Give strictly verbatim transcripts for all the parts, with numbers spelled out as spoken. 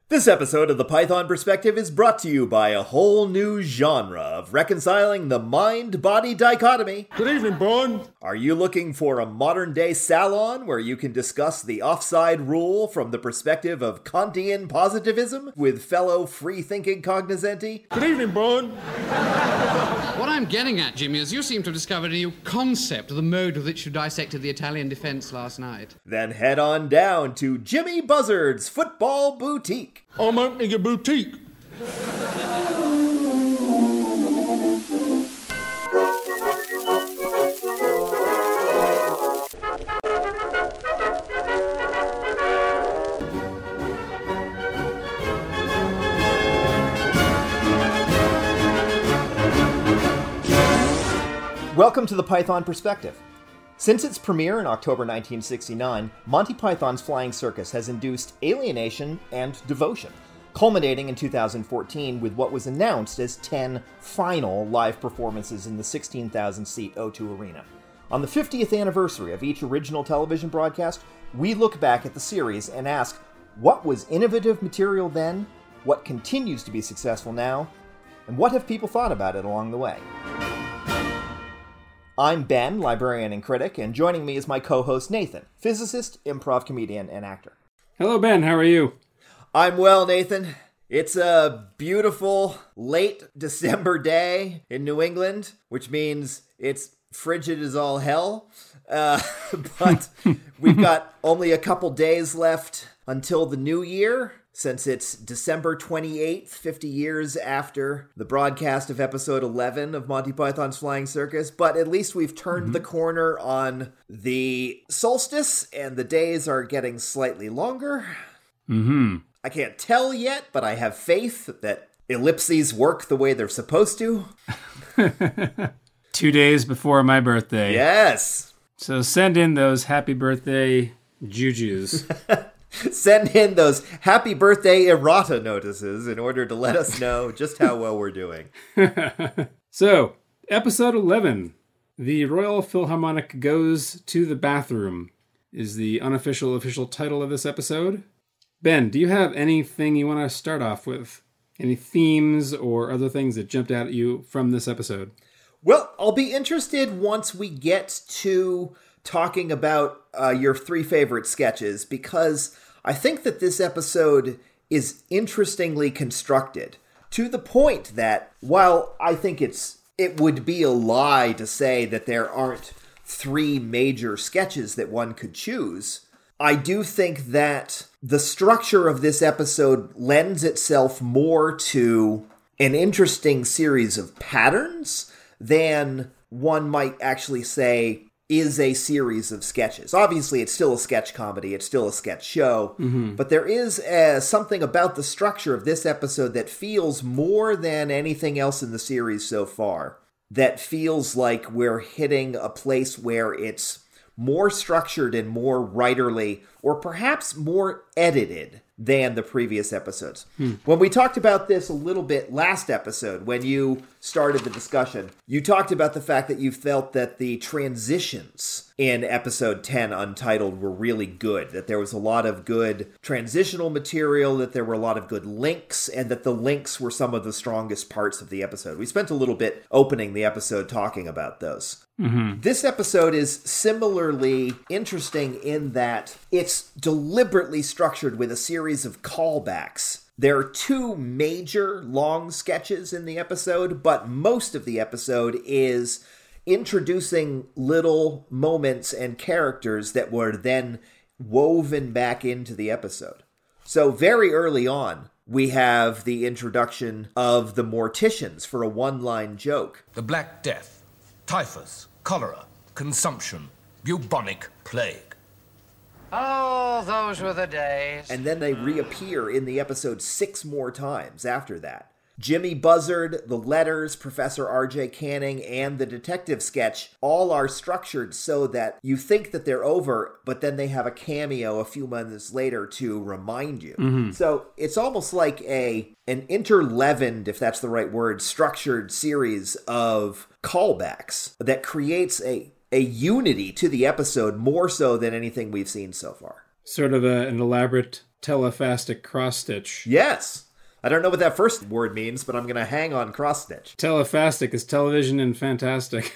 This episode of The Python Perspective is brought to you by a whole new genre of reconciling the mind-body dichotomy. Good evening, Bond. Are you looking for a modern-day salon where you can discuss the offside rule from the perspective of Kantian positivism with fellow free-thinking cognoscenti? Good evening, Bond. What I'm getting at, Jimmy, is you seem to have discovered a new concept of the mode with which you dissected the Italian defense last night. Then head on down to Jimmy Buzzard's Football Boutique. I'm opening a boutique. Welcome to The Python Perspective. Since its premiere in October nineteen sixty-nine, Monty Python's Flying Circus has induced alienation and devotion, culminating in two thousand fourteen with what was announced as ten final live performances in the sixteen thousand seat O two Arena. On the fiftieth anniversary of each original television broadcast, we look back at the series and ask, what was innovative material then, what continues to be successful now, and what have people thought about it along the way? I'm Ben, librarian and critic, and joining me is my co-host Nathan, physicist, improv comedian, and actor. Hello, Ben. How are you? I'm well, Nathan. It's a beautiful late December day in New England, which means it's frigid as all hell. Uh, but we've got only a couple days left until the new year, since it's December twenty-eighth, fifty years after the broadcast of episode eleven of Monty Python's Flying Circus. But at least we've turned mm-hmm. the corner on the solstice, and the days are getting slightly longer. Mm-hmm. I can't tell yet, but I have faith that ellipses work the way they're supposed to. Two days before my birthday. Yes. So send in those happy birthday jujus. Send in those happy birthday errata notices in order to let us know just how well we're doing. So, episode eleven, The Royal Philharmonic Goes to the Bathroom, is the unofficial official title of this episode. Ben, do you have anything you want to start off with? Any themes or other things that jumped out at you from this episode? Well, I'll be interested once we get to talking about uh, your three favorite sketches, because I think that this episode is interestingly constructed to the point that while I think it's it would be a lie to say that there aren't three major sketches that one could choose, I do think that the structure of this episode lends itself more to an interesting series of patterns than one might actually say is a series of sketches. Obviously, it's still a sketch comedy, it's still a sketch show, mm-hmm. but there is uh, something about the structure of this episode that feels more than anything else in the series so far, that feels like we're hitting a place where it's more structured and more writerly, or perhaps more edited than the previous episodes. Hmm. When we talked about this a little bit last episode, when you started the discussion, you talked about the fact that you felt that the transitions in episode ten, Untitled, were really good, that there was a lot of good transitional material, that there were a lot of good links, and that the links were some of the strongest parts of the episode. We spent a little bit opening the episode talking about those. Mm-hmm. This episode is similarly interesting in that it's deliberately structured with a series of callbacks. There are two major long sketches in the episode, but most of the episode is introducing little moments and characters that were then woven back into the episode. So very early on, we have the introduction of the Morticians for a one-line joke. The Black Death, typhus, cholera, consumption, bubonic plague. Oh, those were the days. And then they reappear in the episode six more times after that. Jimmy Buzzard, the letters, Professor R J Canning, and the detective sketch all are structured so that you think that they're over, but then they have a cameo a few months later to remind you. Mm-hmm. So it's almost like a an interleavened, if that's the right word, structured series of callbacks that creates a, a unity to the episode more so than anything we've seen so far. Sort of a, an elaborate telephastic cross-stitch. Yes. I don't know what that first word means, but I'm going to hang on cross-stitch. Telephastic is television and fantastic.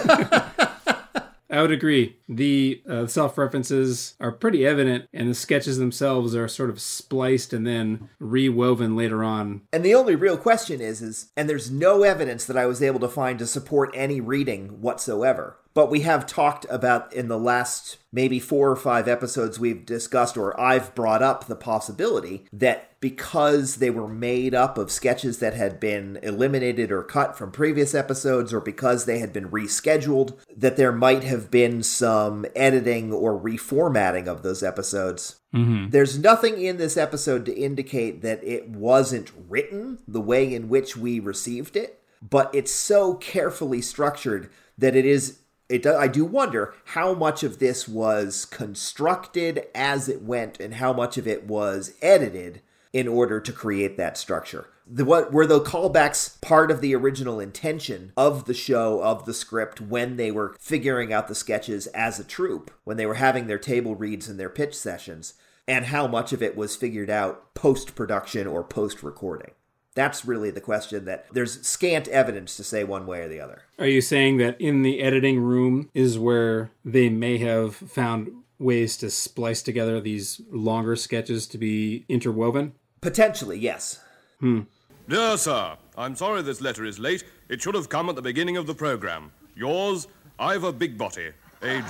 I would agree. The uh, self-references are pretty evident, and the sketches themselves are sort of spliced and then rewoven later on. And the only real question is, is, and there's no evidence that I was able to find to support any reading whatsoever. But we have talked about in the last maybe four or five episodes we've discussed, or I've brought up the possibility that because they were made up of sketches that had been eliminated or cut from previous episodes, or because they had been rescheduled, that there might have been some editing or reformatting of those episodes. Mm-hmm. There's nothing in this episode to indicate that it wasn't written the way in which we received it, but it's so carefully structured that it is It do, I do wonder how much of this was constructed as it went and how much of it was edited in order to create that structure. The, what were the callbacks part of the original intention of the show, of the script, when they were figuring out the sketches as a troupe, when they were having their table reads and their pitch sessions, and how much of it was figured out post-production or post-recording? That's really the question that there's scant evidence to say one way or the other. Are you saying that in the editing room is where they may have found ways to splice together these longer sketches to be interwoven? Potentially, yes. Hmm. Dear sir, I'm sorry this letter is late. It should have come at the beginning of the program. Yours, Ivor Bigbotty, age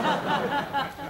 two.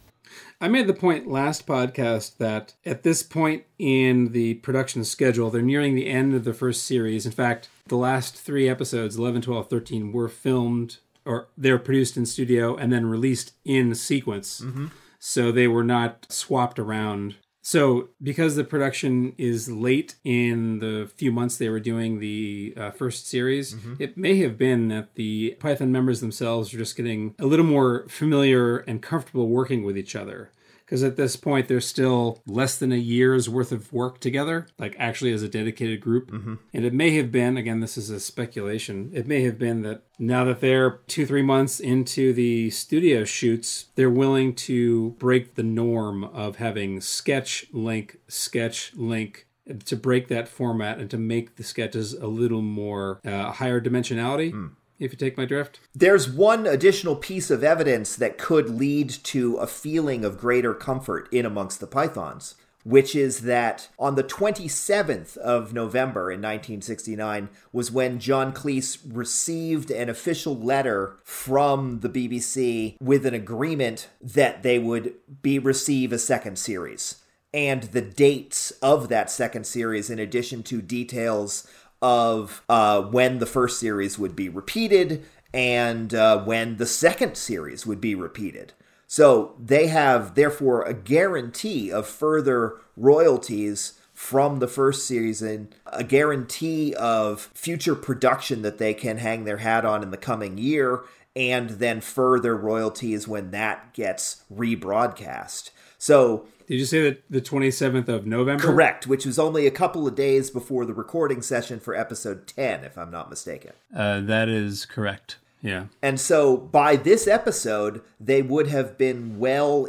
I made the point last podcast that at this point in the production schedule, they're nearing the end of the first series. In fact, the last three episodes, eleven, twelve, thirteen, were filmed, or they were produced in studio and then released in sequence. Mm-hmm. So they were not swapped around. So because the production is late in the few months they were doing the uh, first series, mm-hmm. it may have been that the Python members themselves are just getting a little more familiar and comfortable working with each other. Because at this point, there's still less than a year's worth of work together, like actually as a dedicated group. Mm-hmm. And it may have been, again, this is a speculation, it may have been that now that they're two, three months into the studio shoots, they're willing to break the norm of having sketch, link, sketch, link, to break that format and to make the sketches a little more uh, higher dimensionality. Mm. If you take my drift. There's one additional piece of evidence that could lead to a feeling of greater comfort in amongst the Pythons, which is that on the twenty-seventh of November in nineteen sixty-nine was when John Cleese received an official letter from the B B C with an agreement that they would be receive a second series. And the dates of that second series, in addition to details of uh, when the first series would be repeated and uh, when the second series would be repeated. So they have, therefore, a guarantee of further royalties from the first season, a guarantee of future production that they can hang their hat on in the coming year, and then further royalties when that gets rebroadcast. So... Did you say that the twenty-seventh of November? Correct, which was only a couple of days before the recording session for episode ten, if I'm not mistaken. Uh, that is correct, yeah. And so by this episode, they would have been well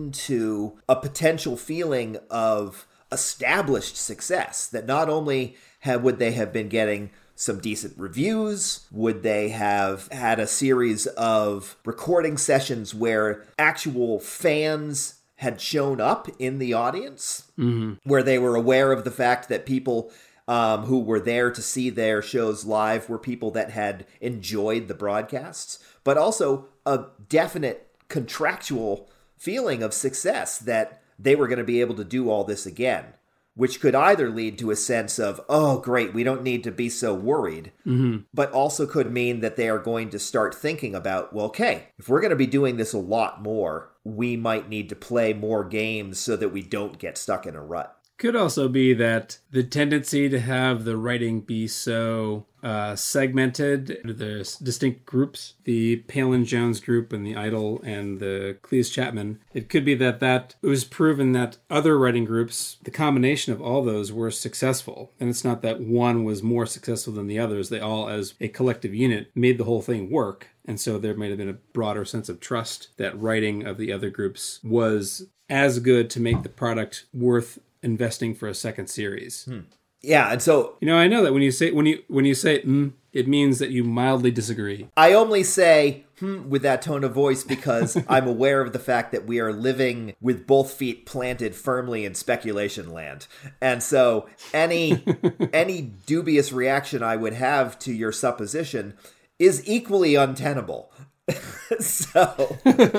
into a potential feeling of established success, that not only have, would they have been getting some decent reviews, would they have had a series of recording sessions where actual fans had shown up in the audience, mm-hmm. where they were aware of the fact that people um, who were there to see their shows live were people that had enjoyed the broadcasts, but also a definite contractual feeling of success that they were going to be able to do all this again, which could either lead to a sense of, oh, great, we don't need to be so worried, mm-hmm. but also could mean that they are going to start thinking about, well, okay, if we're going to be doing this a lot more, we might need to play more games so that we don't get stuck in a rut. Could also be that the tendency to have the writing be so uh, segmented into the distinct groups, the Palin-Jones group and the Idol and the Cleese-Chapman, it could be that, that it was proven that other writing groups, the combination of all those were successful. And it's not that one was more successful than the others. They all, as a collective unit, made the whole thing work. And so there might have been a broader sense of trust that writing of the other groups was as good to make the product worth investing for a second series. Hmm. Yeah, and so you know, I know that when you say when you when you say mm, it means that you mildly disagree. I only say hmm with that tone of voice because I'm aware of the fact that we are living with both feet planted firmly in speculation land. And so any any dubious reaction I would have to your supposition is equally untenable. so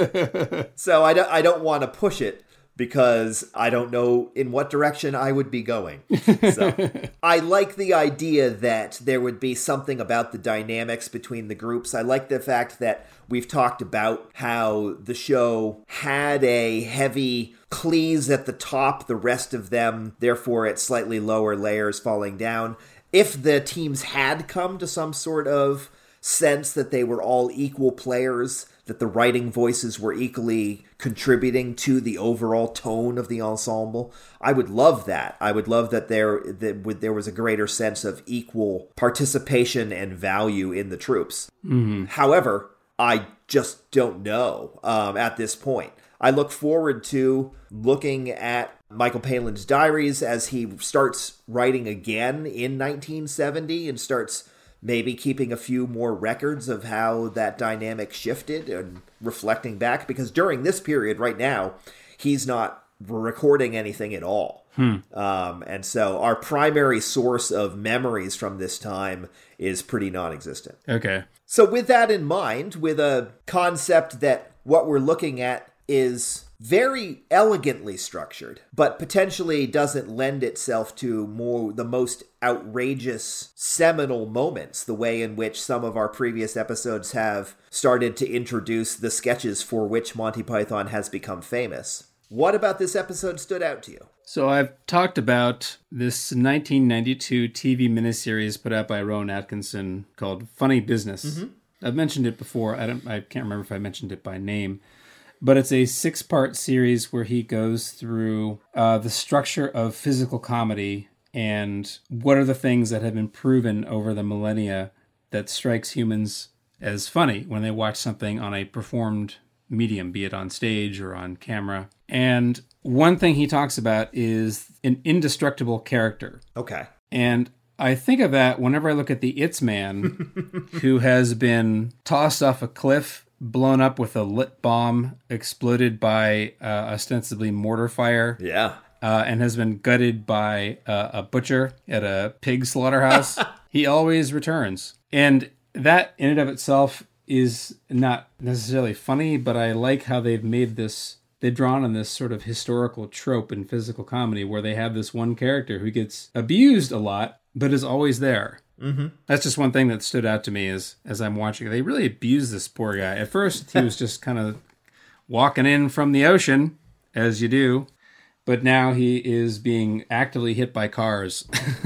so I don't I don't want to push it, because I don't know in what direction I would be going. So I like the idea that there would be something about the dynamics between the groups. I like the fact that we've talked about how the show had a heavy Cleese at the top, the rest of them, therefore at slightly lower layers falling down. If the teams had come to some sort of sense that they were all equal players, that the writing voices were equally contributing to the overall tone of the ensemble, I would love that. I would love that there that there was a greater sense of equal participation and value in the troops. Mm-hmm. However, I just don't know um, at this point. I look forward to looking at Michael Palin's diaries as he starts writing again in nineteen seventy and starts maybe keeping a few more records of how that dynamic shifted and reflecting back, because during this period right now, he's not recording anything at all. Hmm. Um, and so our primary source of memories from this time is pretty non-existent. Okay. So with that in mind, with a concept that what we're looking at is very elegantly structured, but potentially doesn't lend itself to more the most outrageous seminal moments, the way in which some of our previous episodes have started to introduce the sketches for which Monty Python has become famous. What about this episode stood out to you? So I've talked about this nineteen ninety-two T V miniseries put out by Rowan Atkinson called Funny Business. Mm-hmm. I've mentioned it before. I don't. I can't remember if I mentioned it by name. But it's a six-part series where he goes through uh, the structure of physical comedy and what are the things that have been proven over the millennia that strikes humans as funny when they watch something on a performed medium, be it on stage or on camera. And one thing he talks about is an indestructible character. Okay. And I think of that whenever I look at the It's Man, who has been tossed off a cliff, blown up with a lit bomb, exploded by uh, ostensibly mortar fire. Yeah. Uh, and has been gutted by uh, a butcher at a pig slaughterhouse. He always returns. And that in and of itself is not necessarily funny, but I like how they've made this, they've drawn on this sort of historical trope in physical comedy where they have this one character who gets abused a lot, but is always there. Mm-hmm. That's just one thing that stood out to me as, as I'm watching. They really abused this poor guy. At first, he was just kind of walking in from the ocean, as you do. But now he is being actively hit by cars.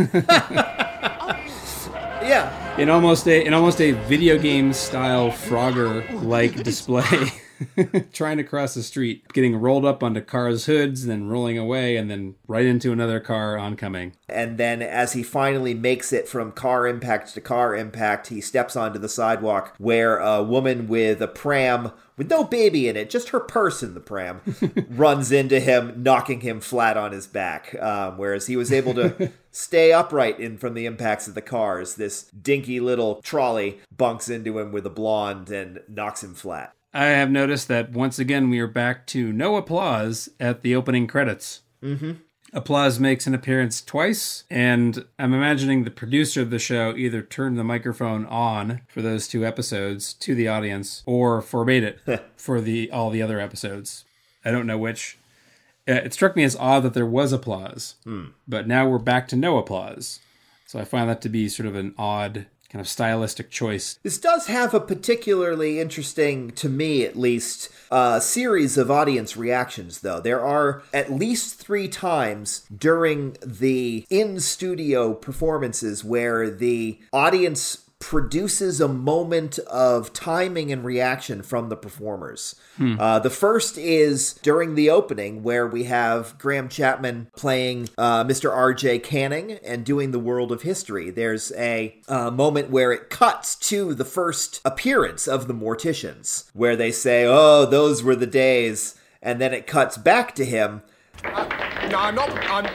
Yeah. In almost a in almost a video game style Frogger-like display. Trying to cross the street, getting rolled up onto cars' hoods, then rolling away, and then right into another car oncoming. And then as he finally makes it from car impact to car impact, he steps onto the sidewalk where a woman with a pram, with no baby in it, just her purse in the pram, runs into him, knocking him flat on his back. Um, whereas he was able to stay upright in from the impacts of the cars. This dinky little trolley bunks into him with a blonde and knocks him flat. I have noticed that once again we are back to no applause at the opening credits. Mm-hmm. Applause makes an appearance twice, and I'm imagining the producer of the show either turned the microphone on for those two episodes to the audience or forbade it for the all the other episodes. I don't know which. It struck me as odd that there was applause, hmm. but now we're back to no applause. So I find that to be sort of an odd kind of stylistic choice. This does have a particularly interesting, to me at least, uh, series of audience reactions, though. There are at least three times during the in-studio performances where the audience produces a moment of timing and reaction from the performers. Hmm. Uh, the first is during the opening, where we have Graham Chapman playing uh, Mister R J Canning and doing the World of History. There's a uh, moment where it cuts to the first appearance of the Morticians, where they say, "Oh, those were the days." and then it cuts back to him. Uh, no, I'm not... I'm...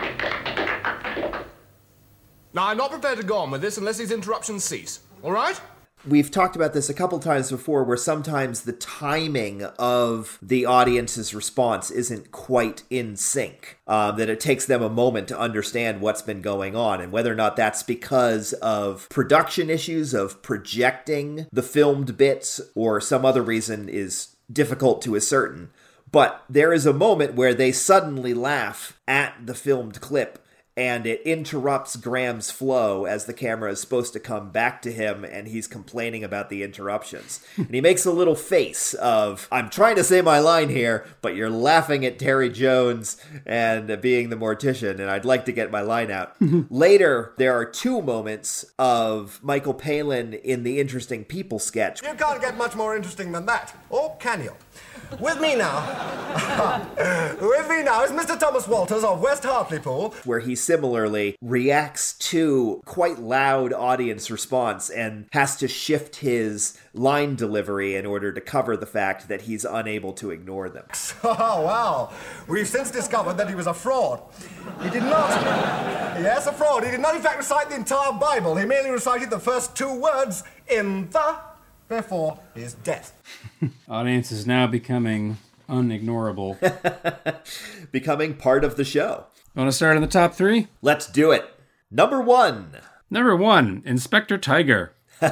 No, I'm not prepared to go on with this unless these interruptions cease. All right? We've talked about this a couple times before, where sometimes the timing of the audience's response isn't quite in sync. Um, that it takes them a moment to understand what's been going on, and whether or not that's because of production issues of projecting the filmed bits or some other reason is difficult to ascertain. But there is a moment where they suddenly laugh at the filmed clip, and it interrupts Graham's flow as the camera is supposed to come back to him, and he's complaining about the interruptions. And he makes a little face of, I'm trying to say my line here, but you're laughing at Terry Jones and being the mortician, and I'd like to get my line out. Later, there are two moments of Michael Palin in the Interesting People sketch. You can't get much more interesting than that, or can you? With me now, with me now is Mister Thomas Walters of West Hartlepool, where he similarly reacts to quite loud audience response and has to shift his line delivery in order to cover the fact that he's unable to ignore them. Oh, wow. We've since discovered that he was a fraud. He did not... Yes, a fraud. He did not, in fact, recite the entire Bible. He merely recited the first two words, in the... Therefore, his death. Audience is now becoming unignorable. Becoming part of the show. Want to start in the top three? Let's do it. Number one. Number one, Inspector Tiger. I'm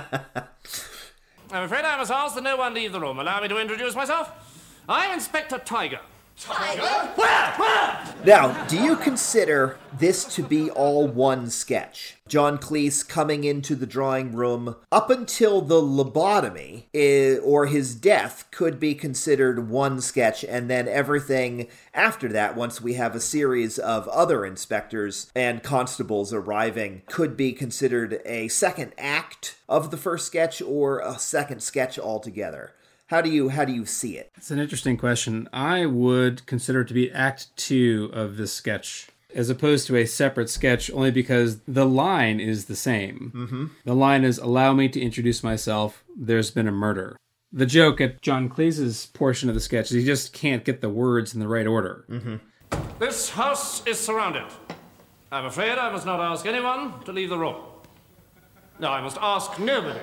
afraid I must ask that no one leave the room. Allow me to introduce myself. I'm Inspector Tiger. Tiger? Where? Where? Now, do you consider this to be all one sketch? John Cleese coming into the drawing room up until the lobotomy is, or his death could be considered one sketch, and then everything after that, once we have a series of other inspectors and constables arriving, could be considered a second act of the first sketch or a second sketch altogether. How do you how do you see it? It's an interesting question. I would consider it to be act two of this sketch, as opposed to a separate sketch, only because the line is the same. Mm-hmm. The line is, allow me to introduce myself, there's been a murder. The joke at John Cleese's portion of the sketch is he just can't get the words in the right order. Mm-hmm. This house is surrounded. I'm afraid I must not ask anyone to leave the room. No, I must ask nobody.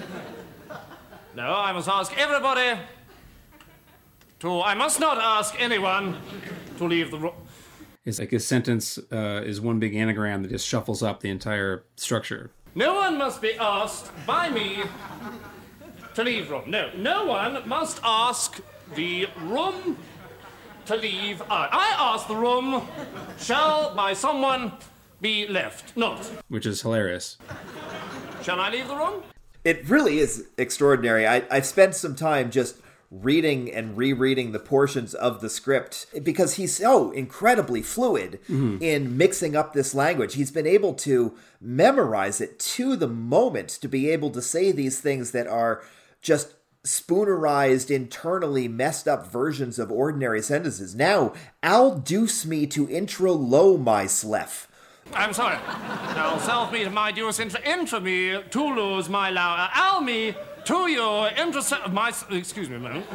No, I must ask everybody to... I must not ask anyone to leave the room. It's like his sentence uh, is one big anagram that just shuffles up the entire structure. No one must be asked by me to leave the room. No, no one must ask the room to leave out. I ask the room, shall by someone be left? Not. Which is hilarious. Shall I leave the room? It really is extraordinary. I, I've spent some time just reading and rereading the portions of the script because he's so incredibly fluid mm-hmm. in mixing up this language. He's been able to memorize it to the moment to be able to say these things that are just spoonerized, internally messed up versions of ordinary sentences. Now, I'll deuce me to intro low my slef. I'm sorry. Now, self me to my deuce intro, intro me to lose my low, al me to your interest, my, excuse me a minute.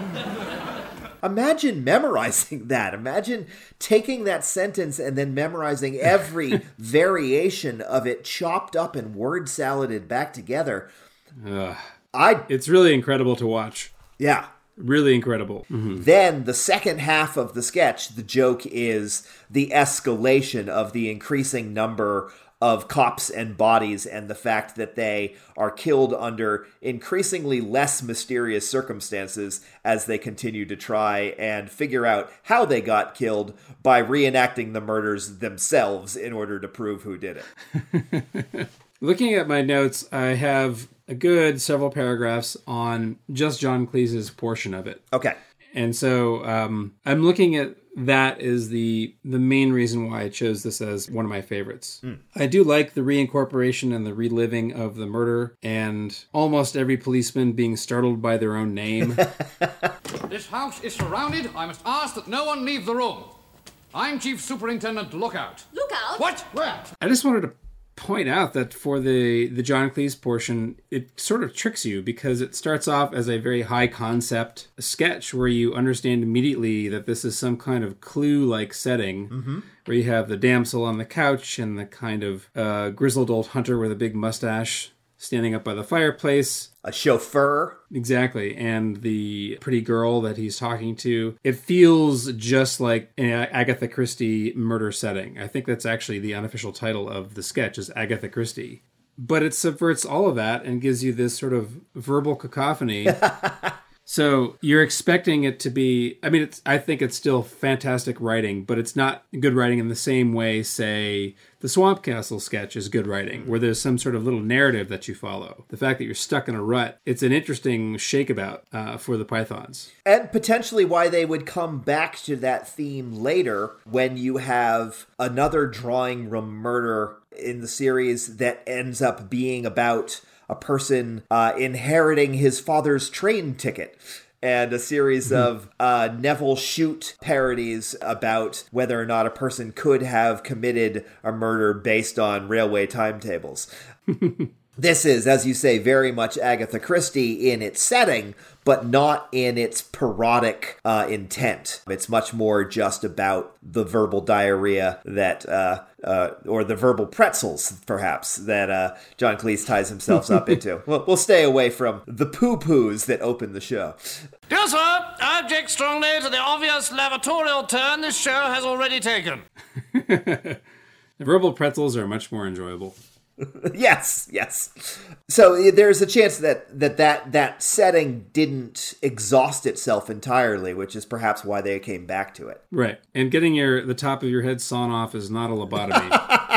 Imagine memorizing that. Imagine taking that sentence and then memorizing every variation of it chopped up and word saladed back together. Ugh. I. It's really incredible to watch. Yeah. Really incredible. Mm-hmm. Then the second half of the sketch, the joke is the escalation of the increasing number of cops and bodies and the fact that they are killed under increasingly less mysterious circumstances as they continue to try and figure out how they got killed by reenacting the murders themselves in order to prove who did it. Looking at my notes, I have a good several paragraphs on just John Cleese's portion of it. Okay. And so um, I'm looking at that as the the main reason why I chose this as one of my favorites. Mm. I do like the reincorporation and the reliving of the murder and almost every policeman being startled by their own name. This house is surrounded. I must ask that no one leave the room. I'm Chief Superintendent Lookout. Lookout? What? Where? I just wanted to point out that for the, the John Cleese portion, it sort of tricks you because it starts off as a very high concept sketch where you understand immediately that this is some kind of Clue-like setting mm-hmm. where you have the damsel on the couch and the kind of uh, grizzled old hunter with a big mustache standing up by the fireplace. A chauffeur. Exactly. And the pretty girl that he's talking to. It feels just like an Agatha Christie murder setting. I think that's actually the unofficial title of the sketch is Agatha Christie. But it subverts all of that and gives you this sort of verbal cacophony. So you're expecting it to be, I mean, it's, I think it's still fantastic writing, but it's not good writing in the same way, say, the Swamp Castle sketch is good writing, where there's some sort of little narrative that you follow. The fact that you're stuck in a rut, it's an interesting shakeabout uh, for the Pythons. And potentially why they would come back to that theme later when you have another drawing room murder in the series that ends up being about a person uh, inheriting his father's train ticket, and a series mm-hmm. of uh, Neville Shute parodies about whether or not a person could have committed a murder based on railway timetables. This is, as you say, very much Agatha Christie in its setting, but not in its parodic uh, intent. It's much more just about the verbal diarrhea that, uh, uh, or the verbal pretzels, perhaps, that uh, John Cleese ties himself up into. We'll, we'll stay away from the poo-poos that open the show. Dear sir, I object strongly to the obvious lavatorial turn this show has already taken. The verbal pretzels are much more enjoyable. Yes, yes. So there's a chance that, that that that setting didn't exhaust itself entirely, which is perhaps why they came back to it. Right. And getting your the top of your head sawn off is not a lobotomy.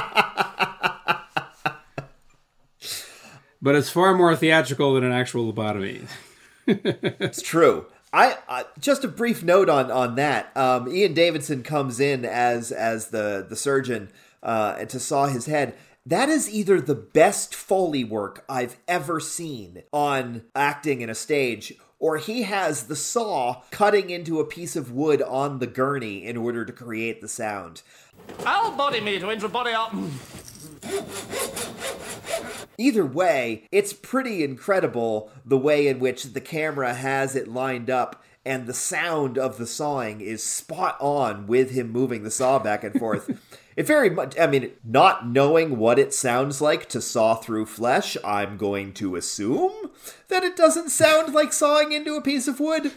But it's far more theatrical than an actual lobotomy. It's true. I uh, just a brief note on on that. Um, Ian Davidson comes in as as the the surgeon uh, and to saw his head. That is either the best Foley work I've ever seen on acting in a stage, or he has the saw cutting into a piece of wood on the gurney in order to create the sound. I'll body me to injure body up. Either way, it's pretty incredible the way in which the camera has it lined up, and the sound of the sawing is spot on with him moving the saw back and forth. It very much, I mean, not knowing what it sounds like to saw through flesh, I'm going to assume that it doesn't sound like sawing into a piece of wood.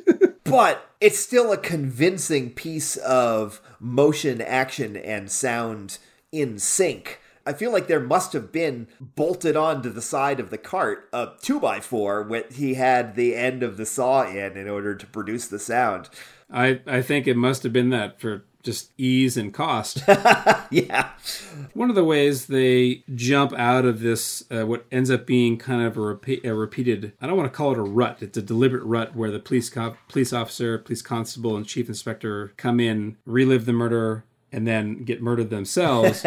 But it's still a convincing piece of motion, action, and sound in sync. I feel like there must have been bolted onto the side of the cart a two by four with he had the end of the saw in in order to produce the sound. I, I think it must have been that for just ease and cost. Yeah. One of the ways they jump out of this, uh, what ends up being kind of a, repeat, a repeated, I don't want to call it a rut, it's a deliberate rut where the police co- police officer, police constable, and chief inspector come in, relive the murder, and then get murdered themselves,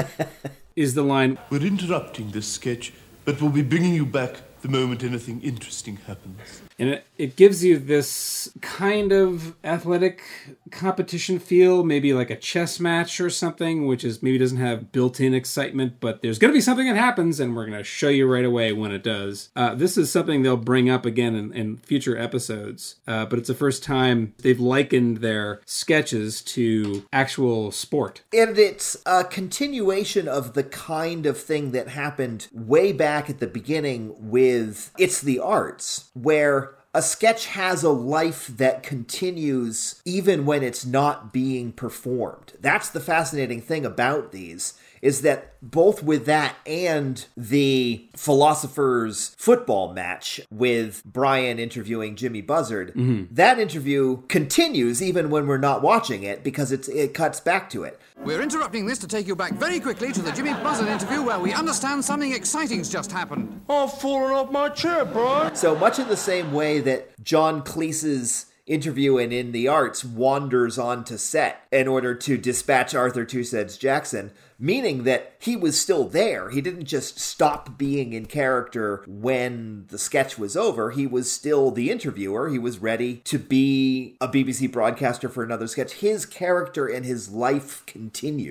is the line, "We're interrupting this sketch, but we'll be bringing you back the moment anything interesting happens." And it, it gives you this kind of athletic competition feel, maybe like a chess match or something, which is maybe doesn't have built-in excitement, but there's going to be something that happens, and we're going to show you right away when it does. Uh, this is something they'll bring up again in, in future episodes, uh, but it's the first time they've likened their sketches to actual sport. And it's a continuation of the kind of thing that happened way back at the beginning with It's the Arts, where a sketch has a life that continues even when it's not being performed. That's the fascinating thing about these, is that both with that and the Philosopher's football match with Brian interviewing Jimmy Buzzard, mm-hmm. that interview continues even when we're not watching it because it's, it cuts back to it. We're interrupting this to take you back very quickly to the Jimmy Buzzard interview where we understand something exciting's just happened. I've fallen off my chair, Brian. So much in the same way that John Cleese's interview in In the Arts wanders onto set in order to dispatch Arthur Two-Cents Jackson, meaning that he was still there. He didn't just stop being in character when the sketch was over. He was still the interviewer. He was ready to be a B B C broadcaster for another sketch. His character and his life continued.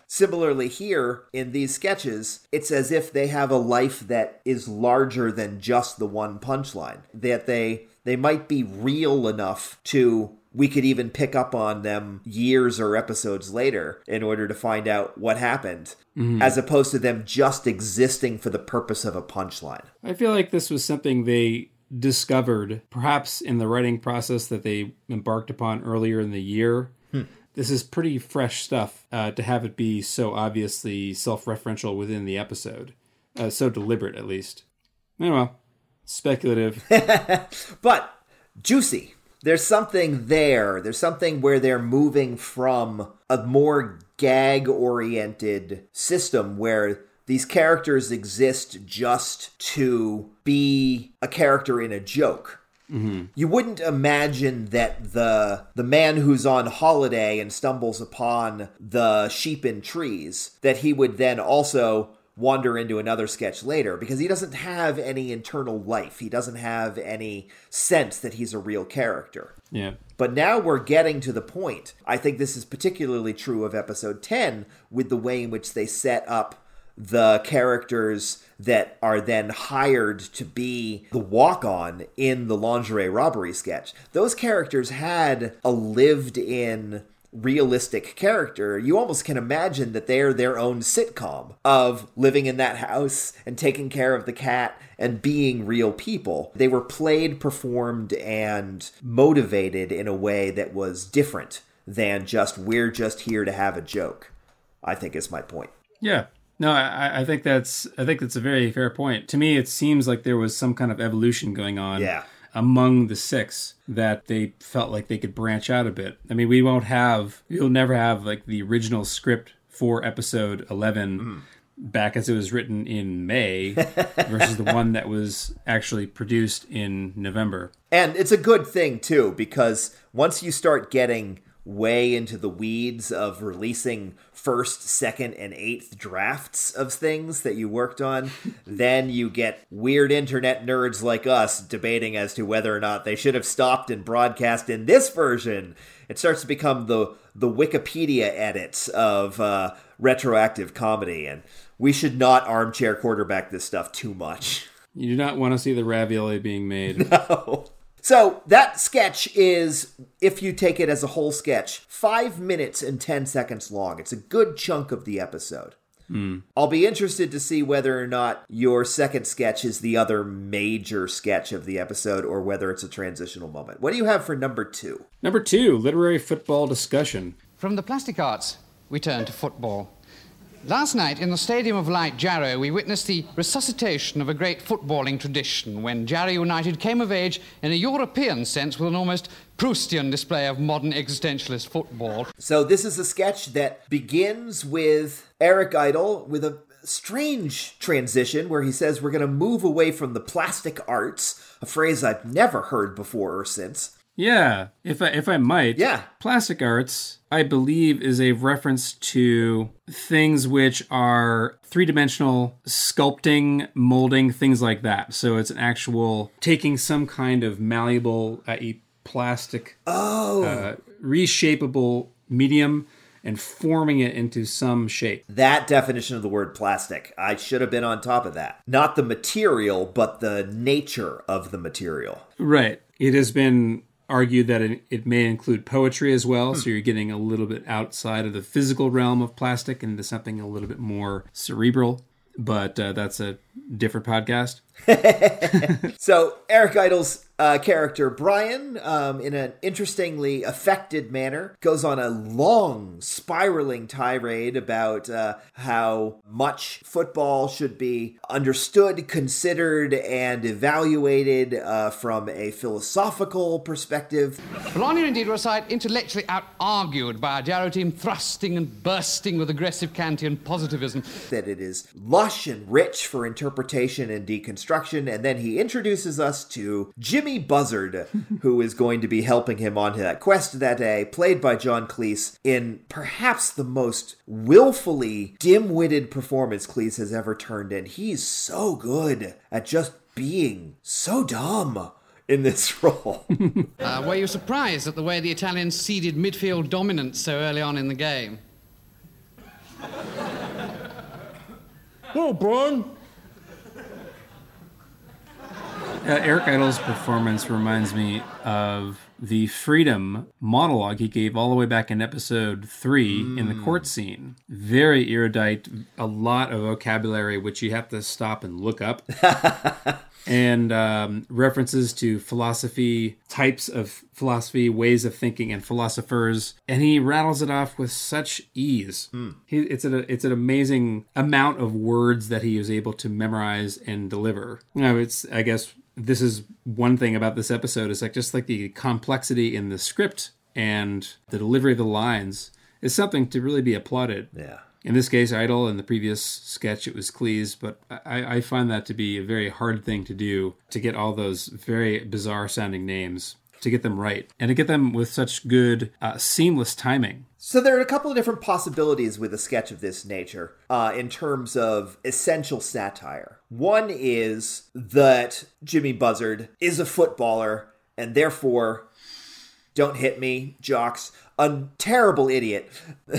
Similarly here, in these sketches, it's as if they have a life that is larger than just the one punchline. That they they might be real enough to, we could even pick up on them years or episodes later in order to find out what happened, mm-hmm. as opposed to them just existing for the purpose of a punchline. I feel like this was something they discovered, perhaps in the writing process that they embarked upon earlier in the year. Hmm. This is pretty fresh stuff uh, to have it be so obviously self-referential within the episode. Uh, so deliberate, at least. Anyway, speculative. But juicy. There's something there. There's something where they're moving from a more gag-oriented system where these characters exist just to be a character in a joke. Mm-hmm. You wouldn't imagine that the the man who's on holiday and stumbles upon the sheep in trees, that he would then also wander into another sketch later, because he doesn't have any internal life. He doesn't have any sense that he's a real character. Yeah. But now we're getting to the point. I think this is particularly true of episode ten, with the way in which they set up the characters that are then hired to be the walk-on in the lingerie robbery sketch. Those characters had a lived-in, realistic character. You almost can imagine that they're their own sitcom of living in that house and taking care of the cat and being real people. They were played, performed, and motivated in a way that was different than just, we're just here to have a joke, I think is my point. Yeah. No, I, I think that's I think that's a very fair point. To me, it seems like there was some kind of evolution going on yeah. among the six, that they felt like they could branch out a bit. I mean, we won't have, you'll never have like the original script for episode eleven mm. back as it was written in May versus the one that was actually produced in November. And it's a good thing, too, because once you start getting way into the weeds of releasing first, second, and eighth drafts of things that you worked on, then you get weird internet nerds like us debating as to whether or not they should have stopped and broadcast in this version. It starts to become the the Wikipedia edits of uh, retroactive comedy, and we should not armchair quarterback this stuff too much. You do not want to see the ravioli being made. No. So that sketch is, if you take it as a whole sketch, five minutes and ten seconds long. It's a good chunk of the episode. Mm. I'll be interested to see whether or not your second sketch is the other major sketch of the episode or whether it's a transitional moment. What do you have for number two? Number two, literary football discussion. From the plastic arts, we turn to football. Last night, in the Stadium of Light, Jarrow, we witnessed the resuscitation of a great footballing tradition when Jarrow United came of age in a European sense with an almost Proustian display of modern existentialist football. So this is a sketch that begins with Eric Idle with a strange transition where he says we're going to move away from the plastic arts, a phrase I've never heard before or since. Yeah, if I, if I might. Yeah. Plastic arts, I believe, is a reference to things which are three-dimensional sculpting, molding, things like that. So it's an actual taking some kind of malleable, that is plastic, oh. uh, reshapeable medium and forming it into some shape. That definition of the word plastic, I should have been on top of that. Not the material, but the nature of the material. Right. It has been argued that it, it may include poetry as well, hmm. so you're getting a little bit outside of the physical realm of plastic into something a little bit more cerebral, but uh, that's a different podcast. So Eric Idle's uh, character, Brian, um, in an interestingly affected manner, goes on a long, spiraling tirade about uh, how much football should be understood, considered, and evaluated uh, from a philosophical perspective. Bologna indeed were a side intellectually out-argued by a Jarrow team thrusting and bursting with aggressive Kantian positivism. That it is lush and rich for interpretation and deconstruction, and then he introduces us to Jimmy Buzzard, who is going to be helping him on that quest that day, played by John Cleese, in perhaps the most willfully dim-witted performance Cleese has ever turned in. He's so good at just being so dumb in this role. uh, were you surprised at the way the Italians ceded midfield dominance so early on in the game? Well, Brian. Uh, Eric Idle's performance reminds me of the Freedom monologue he gave all the way back in episode three mm. in the court scene. Very erudite, a lot of vocabulary which you have to stop and look up. And um, references to philosophy, types of philosophy, ways of thinking, and philosophers. And he rattles it off with such ease. Mm. He, it's, an, it's an amazing amount of words that he is able to memorize and deliver. You know, it's, I guess, this is one thing about this episode is like just like the complexity in the script and the delivery of the lines is something to really be applauded. Yeah. In this case, Idle. In the previous sketch, it was Cleese. But I, I find that to be a very hard thing to do, to get all those very bizarre-sounding names, to get them right, and to get them with such good, uh, seamless timing. So there are a couple of different possibilities with a sketch of this nature uh, in terms of essential satire. One is that Jimmy Buzzard is a footballer, and therefore, don't hit me, jocks, a terrible idiot,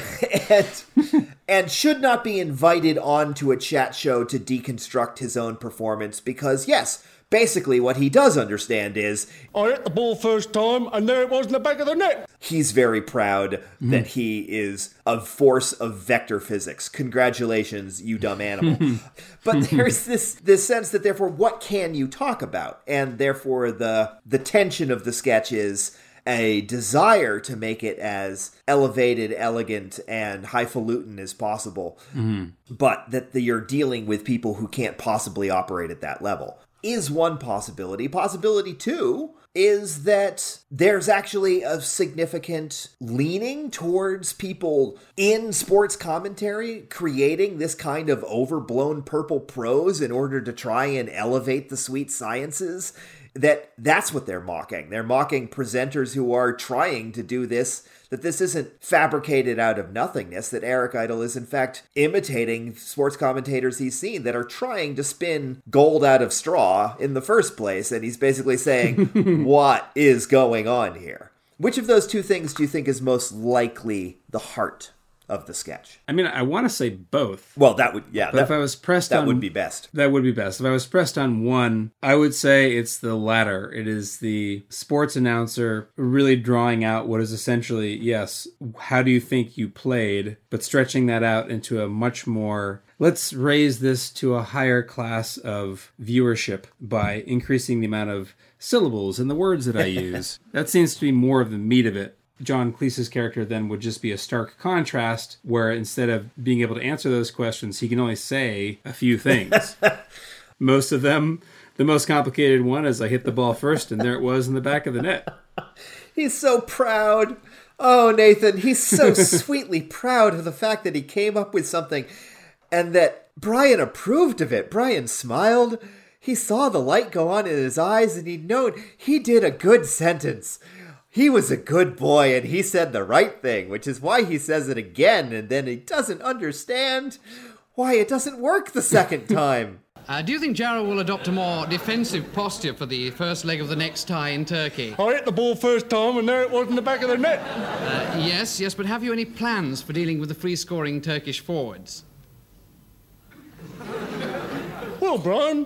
and and should not be invited onto a chat show to deconstruct his own performance because, yes, basically what he does understand is... I hit the ball first time, and there it was in the back of the net. He's very proud mm. that he is a force of vector physics. Congratulations, you dumb animal. But there's this this sense that, therefore, what can you talk about? And therefore, the the tension of the sketch is a desire to make it as elevated, elegant, and highfalutin as possible, mm. but that the, you're dealing with people who can't possibly operate at that level. Is one possibility. Possibility two is that there's actually a significant leaning towards people in sports commentary creating this kind of overblown purple prose in order to try and elevate the sweet sciences. That that's what they're mocking. They're mocking presenters who are trying to do this, that this isn't fabricated out of nothingness, that Eric Idle is in fact imitating sports commentators he's seen that are trying to spin gold out of straw in the first place. And he's basically saying, what is going on here? Which of those two things do you think is most likely the heart of the sketch? I mean, I want to say both. Well, that would, yeah. But that, if I was pressed that on... That would be best. That would be best. If I was pressed on one, I would say it's the latter. It is the sports announcer really drawing out what is essentially, yes, how do you think you played, but stretching that out into a much more... Let's raise this to a higher class of viewership by increasing the amount of syllables in the words that I use. That seems to be more of the meat of it. John Cleese's character then would just be a stark contrast where instead of being able to answer those questions, he can only say a few things. Most of them, the most complicated one is I hit the ball first and there it was in the back of the net. He's so proud. Oh, Nathan, he's so sweetly proud of the fact that he came up with something and that Brian approved of it. Brian smiled. He saw the light go on in his eyes and he'd known he did a good sentence. He was a good boy, and he said the right thing, which is why he says it again, and then he doesn't understand why it doesn't work the second time. Uh, do you think Jarrow will adopt a more defensive posture for the first leg of the next tie in Turkey? I hit the ball first time, and there it was in the back of the net. Uh, yes, yes, but have you any plans for dealing with the free-scoring Turkish forwards? Well, Brian...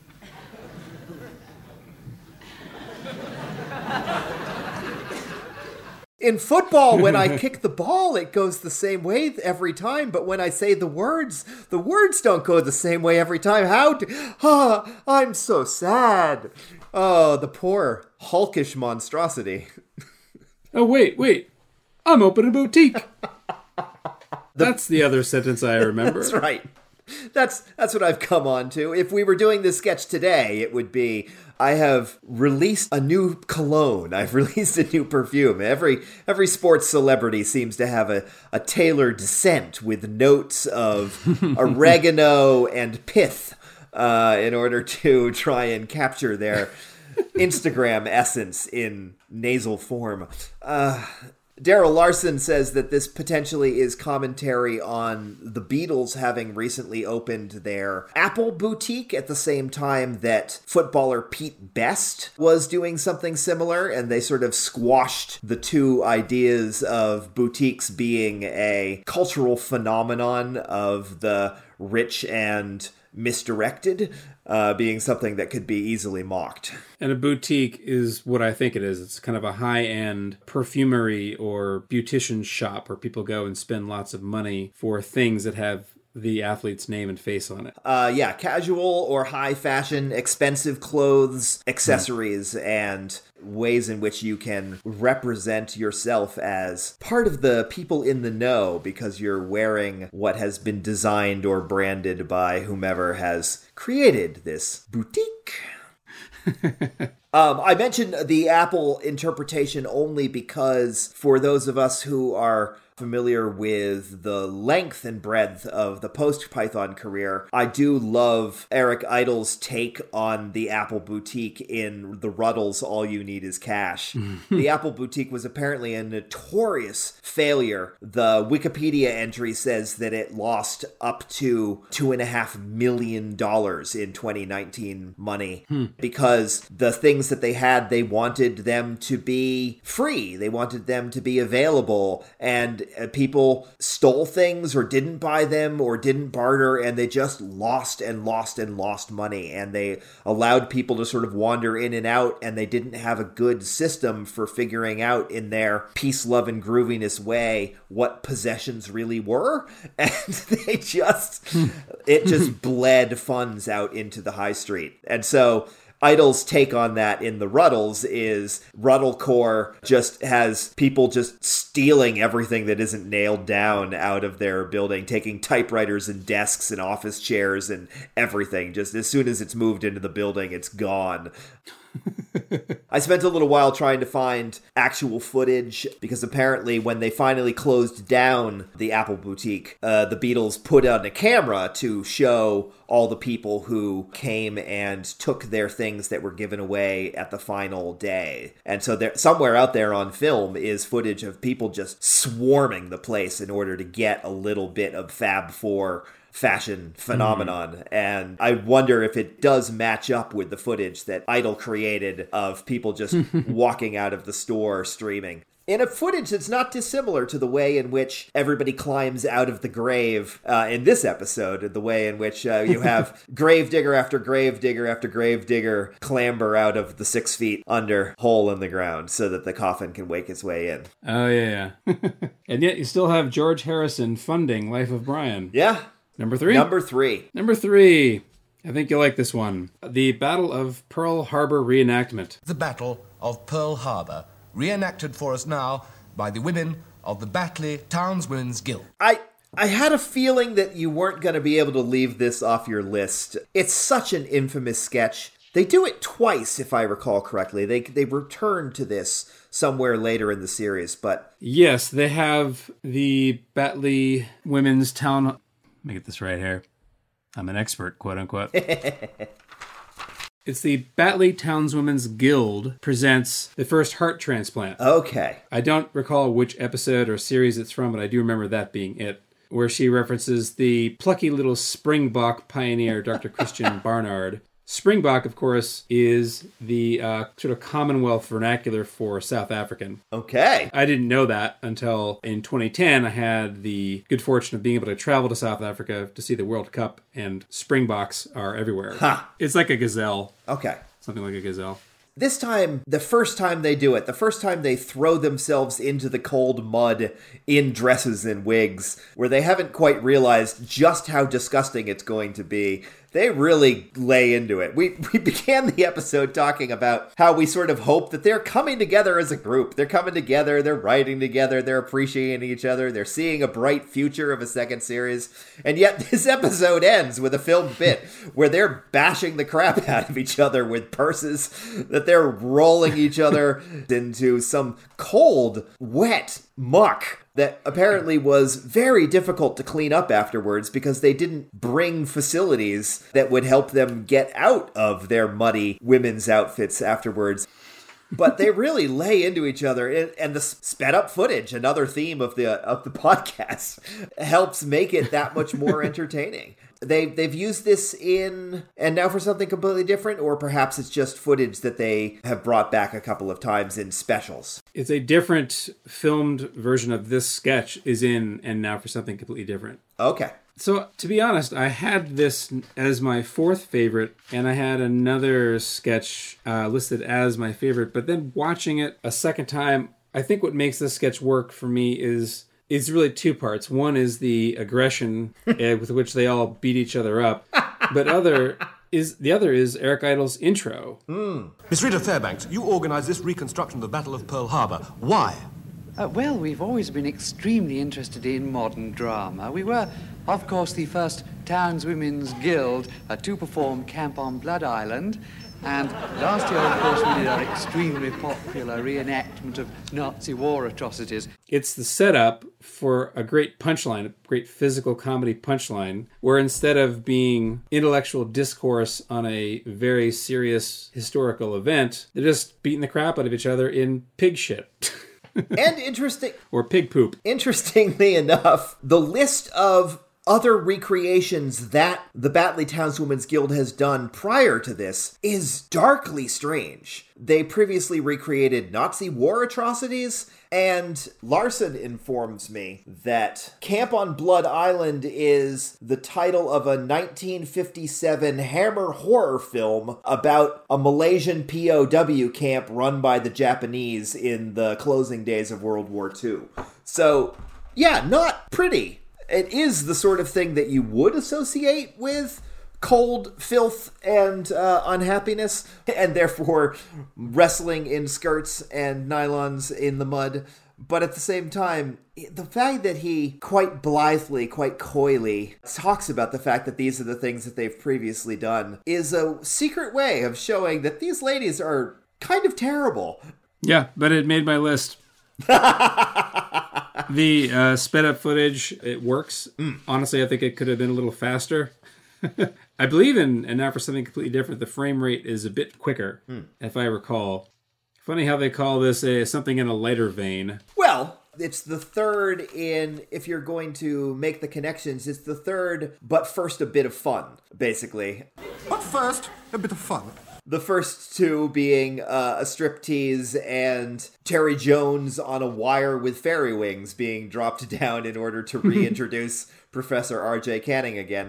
In football, when I kick the ball, it goes the same way every time. But when I say the words, the words don't go the same way every time. How? Do, ah, I'm so sad. Oh, the poor hulkish monstrosity. Oh, wait, wait. I'm opening a boutique. That's the other sentence I remember. That's right. That's that's what I've come on to. If we were doing this sketch today, it would be, I have released a new cologne. I've released a new perfume. Every every sports celebrity seems to have a, a tailored scent with notes of oregano and pith uh, in order to try and capture their Instagram essence in nasal form. Uh, Daryl Larson says that this potentially is commentary on the Beatles having recently opened their Apple boutique at the same time that footballer Pete Best was doing something similar, and they sort of squashed the two ideas of boutiques being a cultural phenomenon of the rich and misdirected, uh, being something that could be easily mocked. And a boutique is what I think it is. It's kind of a high-end perfumery or beautician shop where people go and spend lots of money for things that have the athlete's name and face on it. Uh, yeah, casual or high fashion, expensive clothes, accessories, mm. and ways in which you can represent yourself as part of the people in the know because you're wearing what has been designed or branded by whomever has created this boutique. um, I mentioned the Apple interpretation only because for those of us who are familiar with the length and breadth of the post-Python career, I do love Eric Idle's take on the Apple Boutique in the Ruddles' All You Need Is Cash. The Apple Boutique was apparently a notorious failure. The Wikipedia entry says that it lost up to two and a half million dollars in twenty nineteen money hmm. because the things that they had, they wanted them to be free. They wanted them to be available, and people stole things or didn't buy them or didn't barter, and they just lost and lost and lost money, and they allowed people to sort of wander in and out, and they didn't have a good system for figuring out in their peace, love, and grooviness way what possessions really were, and they just it just bled funds out into the high street. And so Idle's take on that in the Ruddles is Ruddlecore just has people just stealing everything that isn't nailed down out of their building, taking typewriters and desks and office chairs and everything. Just as soon as it's moved into the building, it's gone. I spent a little while trying to find actual footage because apparently when they finally closed down the Apple Boutique, uh, the Beatles put on a camera to show all the people who came and took their things that were given away at the final day. And so there, somewhere out there on film is footage of people just swarming the place in order to get a little bit of Fab Four fashion phenomenon. Mm. And I wonder if it does match up with the footage that Idle created of people just walking out of the store streaming. In a footage that's not dissimilar to the way in which everybody climbs out of the grave uh, in this episode, the way in which uh, you have gravedigger after gravedigger after gravedigger clamber out of the six feet under hole in the ground so that the coffin can wake its way in. Oh, yeah, yeah. And yet you still have George Harrison funding Life of Brian. Yeah. Number three? Number three. Number three. I think you'll like this one. The Battle of Pearl Harbor reenactment. The Battle of Pearl Harbor, reenacted for us now by the women of the Batley Townswomen's Guild. I I had a feeling that you weren't going to be able to leave this off your list. It's such an infamous sketch. They do it twice, if I recall correctly. They they return to this somewhere later in the series, but... Yes, they have the Batley Women's Town... Let me get this right here. I'm an expert, quote unquote. It's the Batley Townswomen's Guild presents the first heart transplant. Okay. I don't recall which episode or series it's from, but I do remember that being it, where she references the plucky little Springbok pioneer, Doctor Christian Barnard. Springbok, of course, is the uh, sort of Commonwealth vernacular for South African. Okay. I didn't know that until in twenty ten I had the good fortune of being able to travel to South Africa to see the World Cup, and Springboks are everywhere. Ha! It's like a gazelle. Okay. Something like a gazelle. This time, the first time they do it, the first time they throw themselves into the cold mud in dresses and wigs, where they haven't quite realized just how disgusting it's going to be, they really lay into it. We we began the episode talking about how we sort of hope that they're coming together as a group. They're coming together, they're writing together, they're appreciating each other, they're seeing a bright future of a second series. And yet this episode ends with a filmed bit where they're bashing the crap out of each other with purses, that they're rolling each other into some cold, wet muck that apparently was very difficult to clean up afterwards because they didn't bring facilities that would help them get out of their muddy women's outfits afterwards. but they really lay into each other, and, and the sped up footage, another theme of the of the podcast, helps make it that much more entertaining. They, they've used this in And Now for Something Completely Different, or perhaps it's just footage that they have brought back a couple of times in specials. It's a different filmed version of this sketch is in And Now for Something Completely Different. Okay. So, to be honest, I had this as my fourth favorite, and I had another sketch uh, listed as my favorite, but then watching it a second time, I think what makes this sketch work for me is It's really two parts. One is the aggression uh, with which they all beat each other up, but other is the other is Eric Idle's intro. Mm. Miss Rita Fairbanks, you organised this reconstruction of the Battle of Pearl Harbor. Why? Uh, well, we've always been extremely interested in modern drama. We were, of course, the first Townswomen's Guild uh, to perform Camp on Blood Island. And last year, of course, we did our extremely popular reenactment of Nazi war atrocities. It's the setup for a great punchline, a great physical comedy punchline, where instead of being intellectual discourse on a very serious historical event, they're just beating the crap out of each other in pig shit. And interesting... or pig poop. Interestingly enough, the list of other recreations that the Batley Townswomen's Guild has done prior to this is darkly strange. They previously recreated Nazi war atrocities, and Larson informs me that Camp on Blood Island is the title of a nineteen fifty-seven Hammer horror film about a Malaysian P O W camp run by the Japanese in the closing days of World War Two. So, yeah, not pretty. It is the sort of thing that you would associate with cold, filth, and uh, unhappiness, and therefore wrestling in skirts and nylons in the mud. But at the same time, the fact that he quite blithely, quite coyly talks about the fact that these are the things that they've previously done is a secret way of showing that these ladies are kind of terrible. Yeah, but it made my list. The uh, sped up footage, it works. Mm. Honestly, I think it could have been a little faster. I believe in And Now for Something Completely Different, the frame rate is a bit quicker, mm. if I recall. Funny how they call this a, something in a lighter vein. Well, it's the third in, if you're going to make the connections, it's the third, but first a bit of fun, basically. But first, a bit of fun. The first two being uh, a striptease and Terry Jones on a wire with fairy wings being dropped down in order to reintroduce Professor R J Canning again.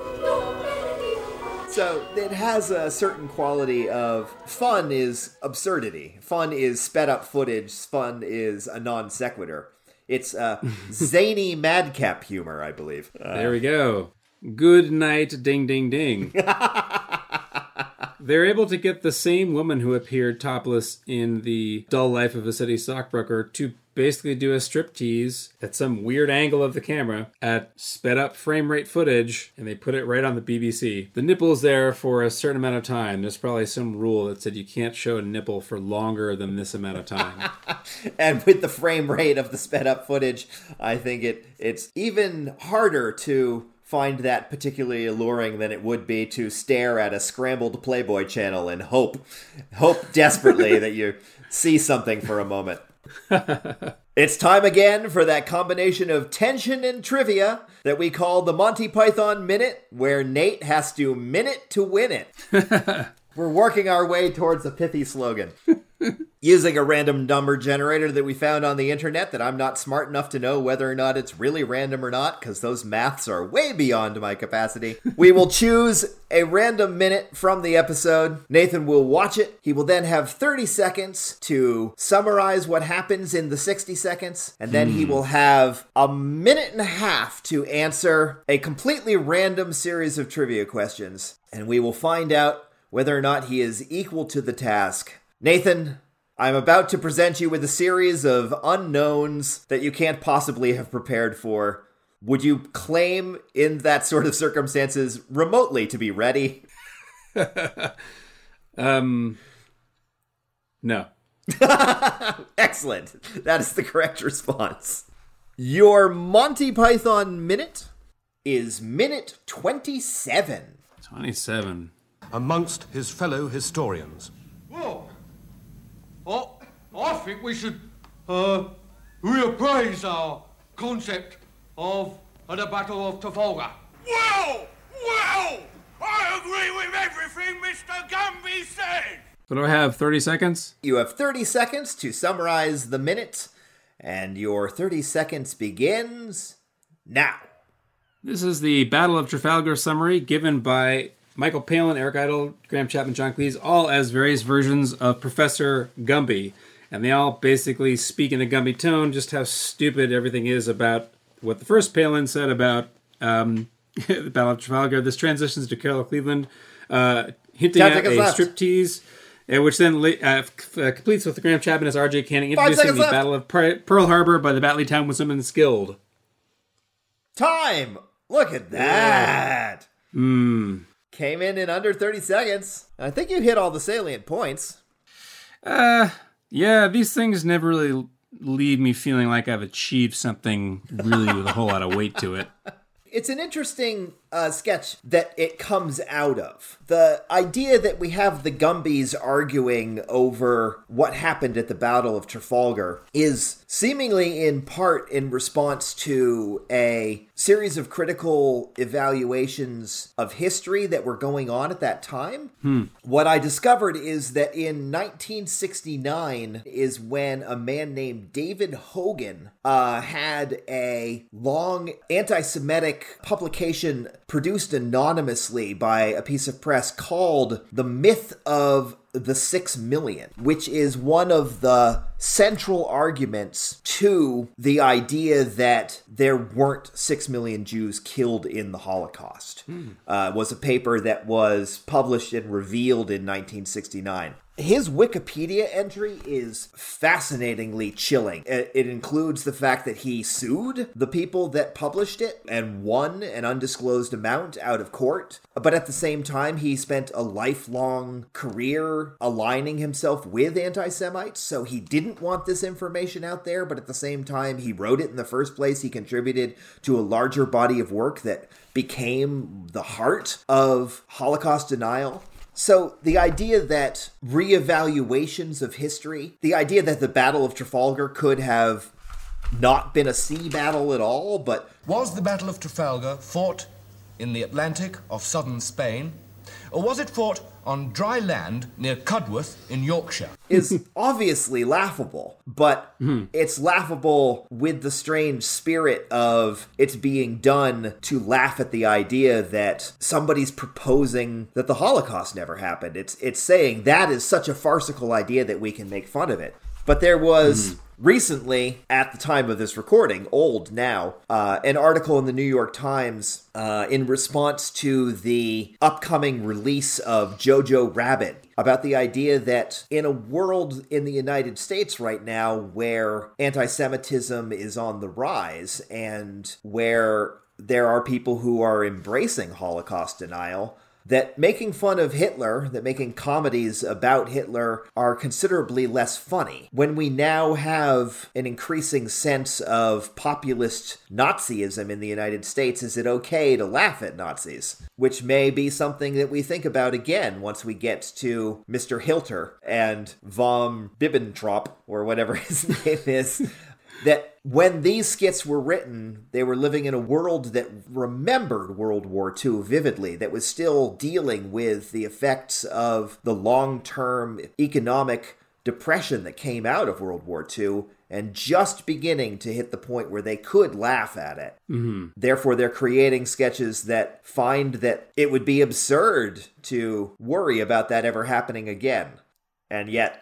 So it has a certain quality of fun is absurdity. Fun is sped up footage. Fun is a non sequitur. It's uh, zany madcap humor, I believe. Uh, there we go. Good night, ding, ding, ding. They're able to get the same woman who appeared topless in The Dull Life of a City Stockbroker to basically do a striptease at some weird angle of the camera at sped up frame rate footage, and they put it right on the B B C. The nipple's there for a certain amount of time. There's probably some rule that said you can't show a nipple for longer than this amount of time. And with the frame rate of the sped up footage, I think it it's even harder to find that particularly alluring than it would be to stare at a scrambled Playboy channel and hope, hope desperately that you see something for a moment. It's time again for that combination of tension and trivia that we call the Monty Python Minute, where Nate has to minute to win it. We're working our way towards a pithy slogan. Using a random number generator that we found on the internet that I'm not smart enough to know whether or not it's really random or not, because those maths are way beyond my capacity. We will choose a random minute from the episode. Nathan will watch it. He will then have thirty seconds to summarize what happens in the sixty seconds, and then mm. he will have a minute and a half to answer a completely random series of trivia questions, and we will find out whether or not he is equal to the task. Nathan, I'm about to present you with a series of unknowns that you can't possibly have prepared for. Would you claim in that sort of circumstances remotely to be ready? um, no. Excellent. That is the correct response. Your Monty Python minute is minute twenty-seven. twenty-seven. Amongst his fellow historians. Whoa! I, I think we should uh, reappraise our concept of uh, the Battle of Trafalgar. Well, well, I agree with everything Mister Gumby said. So do I have thirty seconds? You have thirty seconds to summarize the minute, and your thirty seconds begins now. This is the Battle of Trafalgar summary given by Michael Palin, Eric Idle, Graham Chapman, John Cleese, all as various versions of Professor Gumby. And they all basically speak in the Gumby tone, just how stupid everything is about what the first Palin said about um, the Battle of Trafalgar. This transitions to Carol Cleveland, uh, hinting Ten at a left. striptease, uh, which then uh, f- uh, completes with Graham Chapman as R J Canning introducing the left. Battle of per- Pearl Harbor by the Batley Town Women's Guild. Time! Look at that! Hmm. Came in in under thirty seconds. I think you hit all the salient points. Uh, yeah, these things never really leave me feeling like I've achieved something really with a whole lot of weight to it. It's an interesting uh, sketch that it comes out of. The idea that we have the Gumbies arguing over what happened at the Battle of Trafalgar is seemingly in part in response to a series of critical evaluations of history that were going on at that time. Hmm. What I discovered is that in nineteen sixty-nine is when a man named David Hogan uh, had a long anti-Semitic publication produced anonymously by a piece of press called The Myth of the Six Million, which is one of the central arguments to the idea that there weren't six million Jews killed in the Holocaust. Hmm. Uh, was a paper that was published and revealed in nineteen sixty-nine. His Wikipedia entry is fascinatingly chilling. It, it includes the fact that he sued the people that published it and won an undisclosed amount out of court. But at the same time, he spent a lifelong career aligning himself with anti-Semites, so he didn't want this information out there, but at the same time, he wrote it in the first place. He contributed to a larger body of work that became the heart of Holocaust denial. So the idea that reevaluations of history, the idea that the Battle of Trafalgar could have not been a sea battle at all, but... Was the Battle of Trafalgar fought in the Atlantic off southern Spain, or was it fought on dry land near Cudworth in Yorkshire? Is obviously laughable, but it's laughable with the strange spirit of it's being done to laugh at the idea that somebody's proposing that the Holocaust never happened. It's it's saying that is such a farcical idea that we can make fun of it. But there was... Mm. Recently, at the time of this recording, old now, uh, an article in the New York Times uh, in response to the upcoming release of Jojo Rabbit about the idea that in a world in the United States right now where anti-Semitism is on the rise and where there are people who are embracing Holocaust denial, that making fun of Hitler, that making comedies about Hitler are considerably less funny. When we now have an increasing sense of populist Nazism in the United States, is it okay to laugh at Nazis? Which may be something that we think about again once we get to Mister Hilter and von Bibbentrop, or whatever his name is. That when these skits were written, they were living in a world that remembered World War Two vividly, that was still dealing with the effects of the long-term economic depression that came out of World War Two, and just beginning to hit the point where they could laugh at it. Mm-hmm. Therefore, they're creating sketches that find that it would be absurd to worry about that ever happening again. And yet...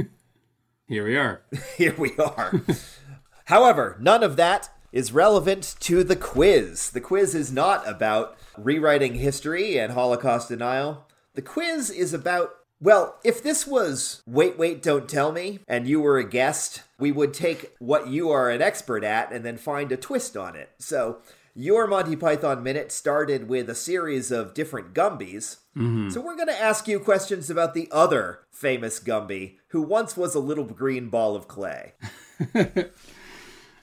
Here we are. Here we are. However, none of that is relevant to the quiz. The quiz is not about rewriting history and Holocaust denial. The quiz is about, well, if this was Wait, Wait, Don't Tell Me, and you were a guest, we would take what you are an expert at and then find a twist on it. So, your Monty Python Minute started with a series of different Gumbies. Mm-hmm. So we're going to ask you questions about the other famous Gumby, who once was a little green ball of clay.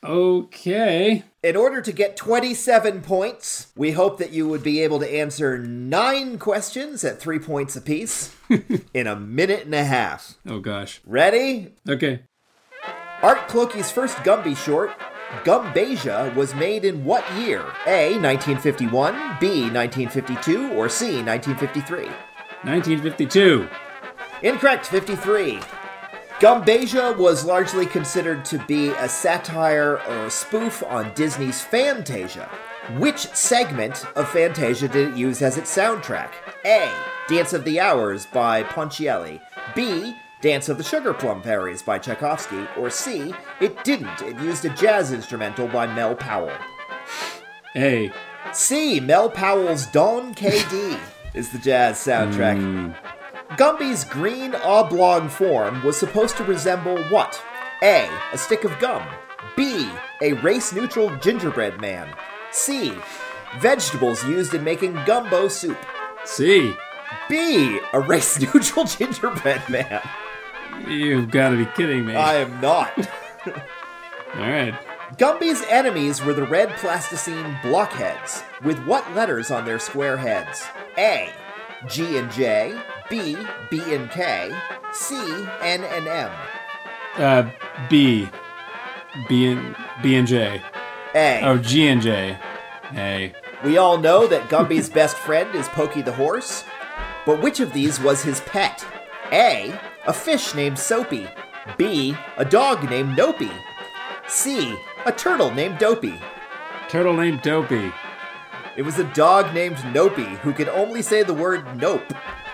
Okay. In order to get twenty-seven points, we hope that you would be able to answer nine questions at three points apiece in a minute and a half. Oh, gosh. Ready? Okay. Art Clokey's first Gumby short, Gumbasia, was made in what year? A, nineteen fifty-one, B, nineteen fifty-two, or C, nineteen fifty-three? nineteen fifty-two. Incorrect, fifty-three. Gumbasia was largely considered to be a satire or a spoof on Disney's Fantasia. Which segment of Fantasia did it use as its soundtrack? A, Dance of the Hours by Ponchielli. B, Dance of the Sugar Plum Fairies by Tchaikovsky. Or C, it didn't. It used a jazz instrumental by Mel Powell. A. C, Mel Powell's Don K D is the jazz soundtrack. Mm. Gumby's green oblong form was supposed to resemble what? A, a stick of gum. B, a race-neutral gingerbread man. C, vegetables used in making gumbo soup. C. B, a race-neutral gingerbread man. You've got to be kidding me. I am not. All right. Gumby's enemies were the red plasticine blockheads, with what letters on their square heads? A, G and J. B, B and K. C, N and M. Uh, B. B and, B and J. A. Oh, G and J. A. We all know that Gumby's best friend is Pokey the horse, but which of these was his pet? A, a fish named Soapy. B, a dog named Nopey. C, a turtle named Dopey. Turtle named Dopey. It was a dog named Nopey who could only say the word nope.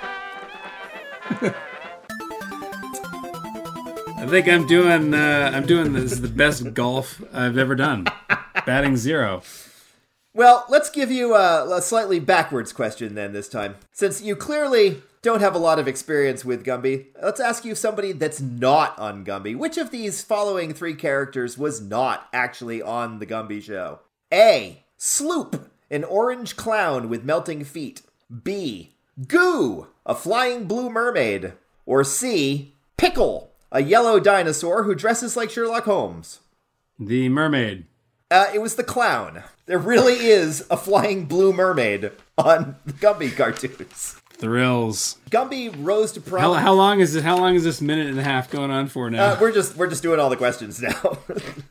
I think I'm doing, uh, I'm doing this is the best golf I've ever done. Batting zero. Well, let's give you a, a slightly backwards question then this time. Since you clearly don't have a lot of experience with Gumby, let's ask you somebody that's not on Gumby. Which of these following three characters was not actually on the Gumby show? A, Sloop, an orange clown with melting feet. B, Goo, a flying blue mermaid. Or C, Pickle, a yellow dinosaur who dresses like Sherlock Holmes. The mermaid. Uh, it was the clown. There really is a flying blue mermaid on the Gumby cartoons. Thrills. Gumby rose to How, prominence. how long is it? How long is this minute and a half going on for now? Uh, we're just we're just doing all the questions now.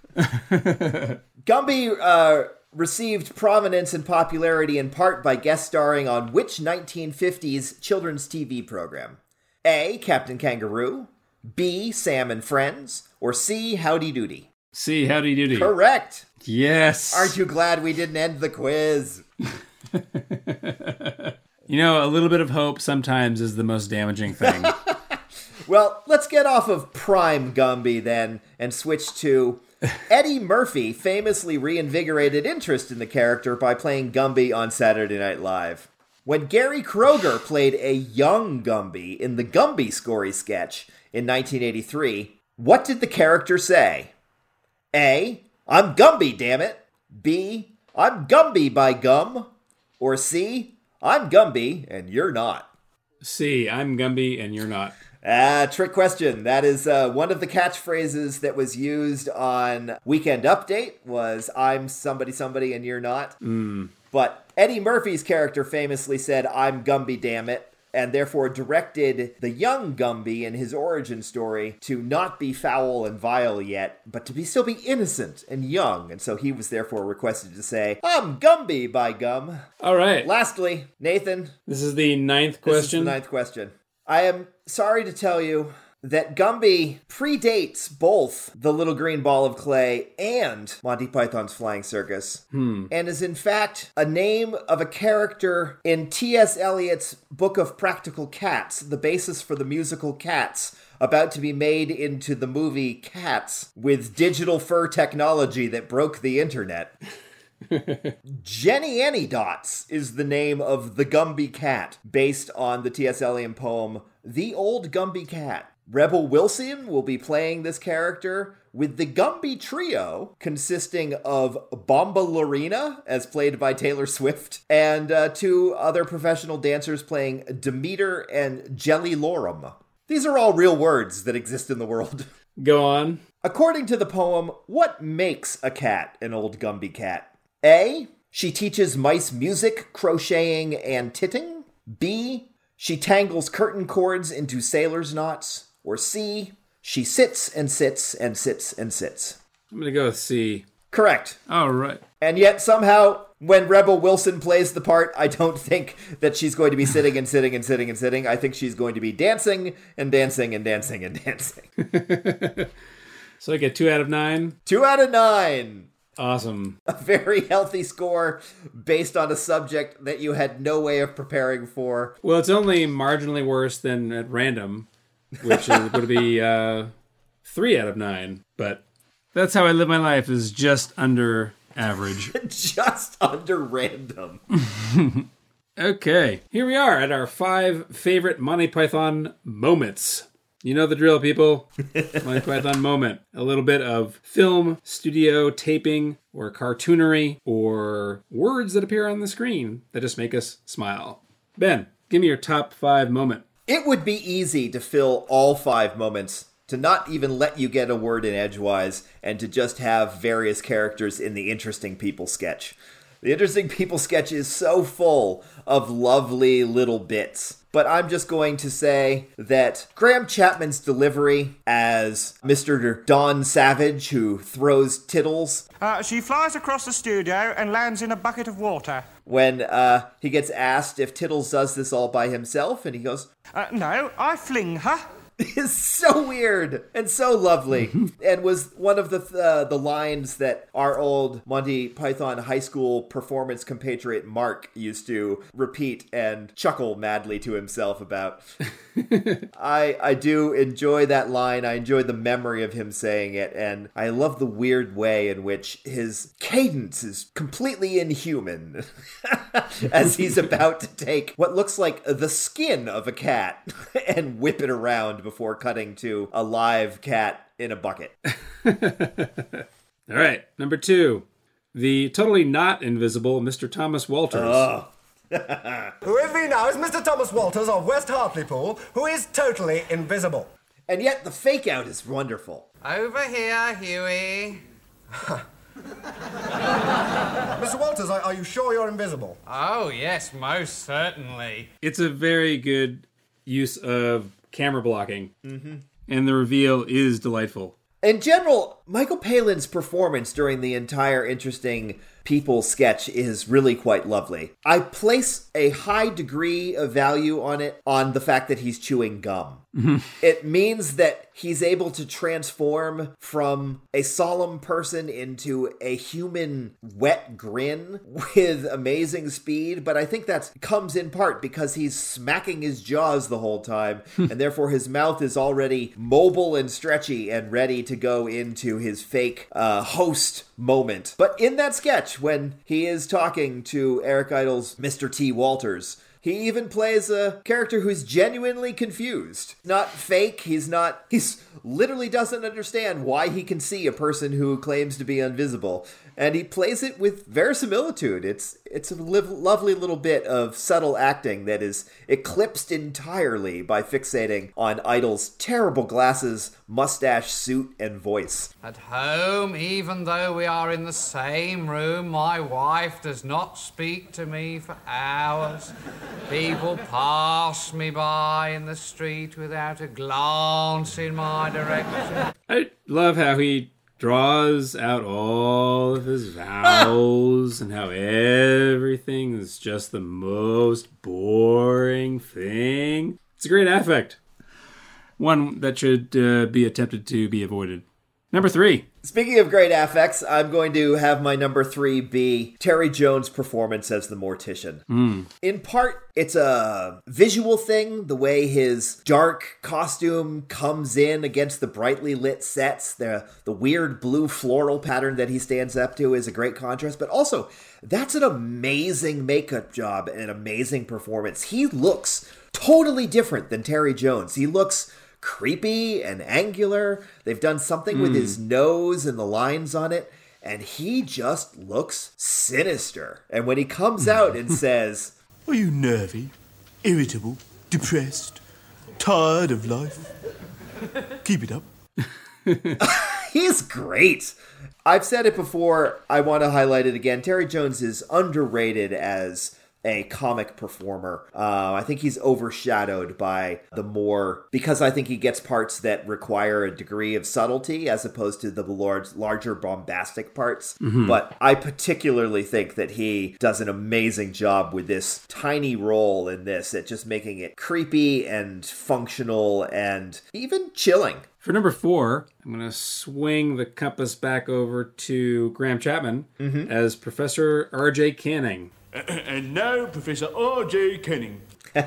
Gumby uh, received prominence and popularity in part by guest starring on which nineteen fifties children's T V program? A, Captain Kangaroo. B, Sam and Friends. Or C, Howdy Doody. C, Howdy Doody. Correct. Yes. Aren't you glad we didn't end the quiz? You know, a little bit of hope sometimes is the most damaging thing. Well, let's get off of Prime Gumby then and switch to Eddie Murphy famously reinvigorated interest in the character by playing Gumby on Saturday Night Live. When Gary Kroeger played a young Gumby in the Gumby Scory sketch in nineteen eighty-three, what did the character say? A, I'm Gumby, damn it. B, I'm Gumby by gum. Or C, I'm Gumby and you're not. C, I'm Gumby and you're not. Ah, trick question. That is uh, one of the catchphrases that was used on Weekend Update was I'm somebody somebody and you're not. Mm. But Eddie Murphy's character famously said, I'm Gumby, damn it, and therefore directed the young Gumby in his origin story to not be foul and vile yet, but to be still be innocent and young. And so he was therefore requested to say, I'm Gumby by gum. All right. Lastly, Nathan. This is the ninth question. This is the ninth question. I am sorry to tell you that Gumby predates both The Little Green Ball of Clay and Monty Python's Flying Circus, Hmm. and is in fact a name of a character in T S Eliot's Book of Practical Cats, the basis for the musical Cats, about to be made into the movie Cats with digital fur technology that broke the internet. Jenny Anydots is the name of the Gumby cat, based on the T S Eliot poem The Old Gumby Cat. Rebel Wilson will be playing this character with the Gumby Trio, consisting of Bombalurina, as played by Taylor Swift, and uh, two other professional dancers playing Demeter and Jelly Lorum. These are all real words that exist in the world. Go on. According to the poem, what makes a cat an old Gumby cat? A. She teaches mice music, crocheting, and titting. B. She tangles curtain cords into sailor's knots. Or C. She sits and sits and sits and sits. I'm going to go with C. Correct. All right. And yet somehow, when Rebel Wilson plays the part, I don't think that she's going to be sitting and sitting and sitting and sitting. I think she's going to be dancing and dancing and dancing and dancing. So I get two out of nine? Two out of nine. Awesome. A very healthy score based on a subject that you had no way of preparing for. Well, it's only marginally worse than at random, which is, would be uh, three out of nine. But that's how I live my life, is just under average. Just under random. Okay, here we are at our five favorite Monty Python moments. You know the drill, people. Monty Python moment. A little bit of film, studio, taping, or cartoonery, or words that appear on the screen that just make us smile. Ben, give me your top five moment. It would be easy to fill all five moments, to not even let you get a word in edgewise, and to just have various characters in the Interesting People sketch. The Interesting People sketch is so full of lovely little bits. But I'm just going to say that Graham Chapman's delivery as Mister Don Savage, who throws tittles. Uh, she flies across the studio and lands in a bucket of water. When uh, he gets asked if Tittles does this all by himself, and he goes, uh, no, I fling her. Is so weird and so lovely, and was one of the uh, the lines that our old Monty Python high school performance compatriot Mark used to repeat and chuckle madly to himself about. I I do enjoy that line. I enjoy the memory of him saying it, and I love the weird way in which his cadence is completely inhuman as he's about to take what looks like the skin of a cat and whip it around before cutting to a live cat in a bucket. All right, number two, the totally not invisible Mister Thomas Walters. Oh. Who, if we know, is Mister Thomas Walters of West Hartlepool, who is totally invisible. And yet the fake-out is wonderful. Over here, Huey. Mister Walters, are, are you sure you're invisible? Oh, yes, most certainly. It's a very good use of camera blocking, mm-hmm. and the reveal is delightful. In general, Michael Palin's performance during the entire Interesting People sketch is really quite lovely. I place a high degree of value on it, on the fact that he's chewing gum. Mm-hmm. It means that he's able to transform from a solemn person into a human wet grin with amazing speed, but I think that comes in part because he's smacking his jaws the whole time, and therefore his mouth is already mobile and stretchy and ready to go into his fake uh, host moment. But in that sketch, when he is talking to Eric Idle's Mister T. Walters, he even plays a character who's genuinely confused. Not fake, he's not, he's literally doesn't understand why he can see a person who claims to be invisible. And he plays it with verisimilitude. It's it's a liv- lovely little bit of subtle acting that is eclipsed entirely by fixating on Idle's terrible glasses, mustache, suit, and voice. At home, even though we are in the same room, my wife does not speak to me for hours. People pass me by in the street without a glance in my direction. I love how he draws out all of his vowels and how everything is just the most boring thing. It's a great affect. One that should uh, be attempted to be avoided. Number three. Speaking of great affects, I'm going to have my number three be Terry Jones' performance as the Mortician. Mm. In part, it's a visual thing, the way his dark costume comes in against the brightly lit sets. The, the weird blue floral pattern that he stands up to is a great contrast, but also, that's an amazing makeup job and an amazing performance. He looks totally different than Terry Jones. He looks creepy and angular. They've done something mm. with his nose and the lines on it, and he just looks sinister. And when he comes out and says, "Are you nervy, irritable, depressed, tired of life? Keep it up." He's great. I've said it before. I want to highlight it again. Terry Jones is underrated as a comic performer. Uh, I think he's overshadowed by the more, because I think he gets parts that require a degree of subtlety as opposed to the large, larger bombastic parts. Mhm. But I particularly think that he does an amazing job with this tiny role in this at just making it creepy and functional and even chilling. For number four, I'm going to swing the compass back over to Graham Chapman Mhm. as Professor R J Canning. And now, Professor R J Canning.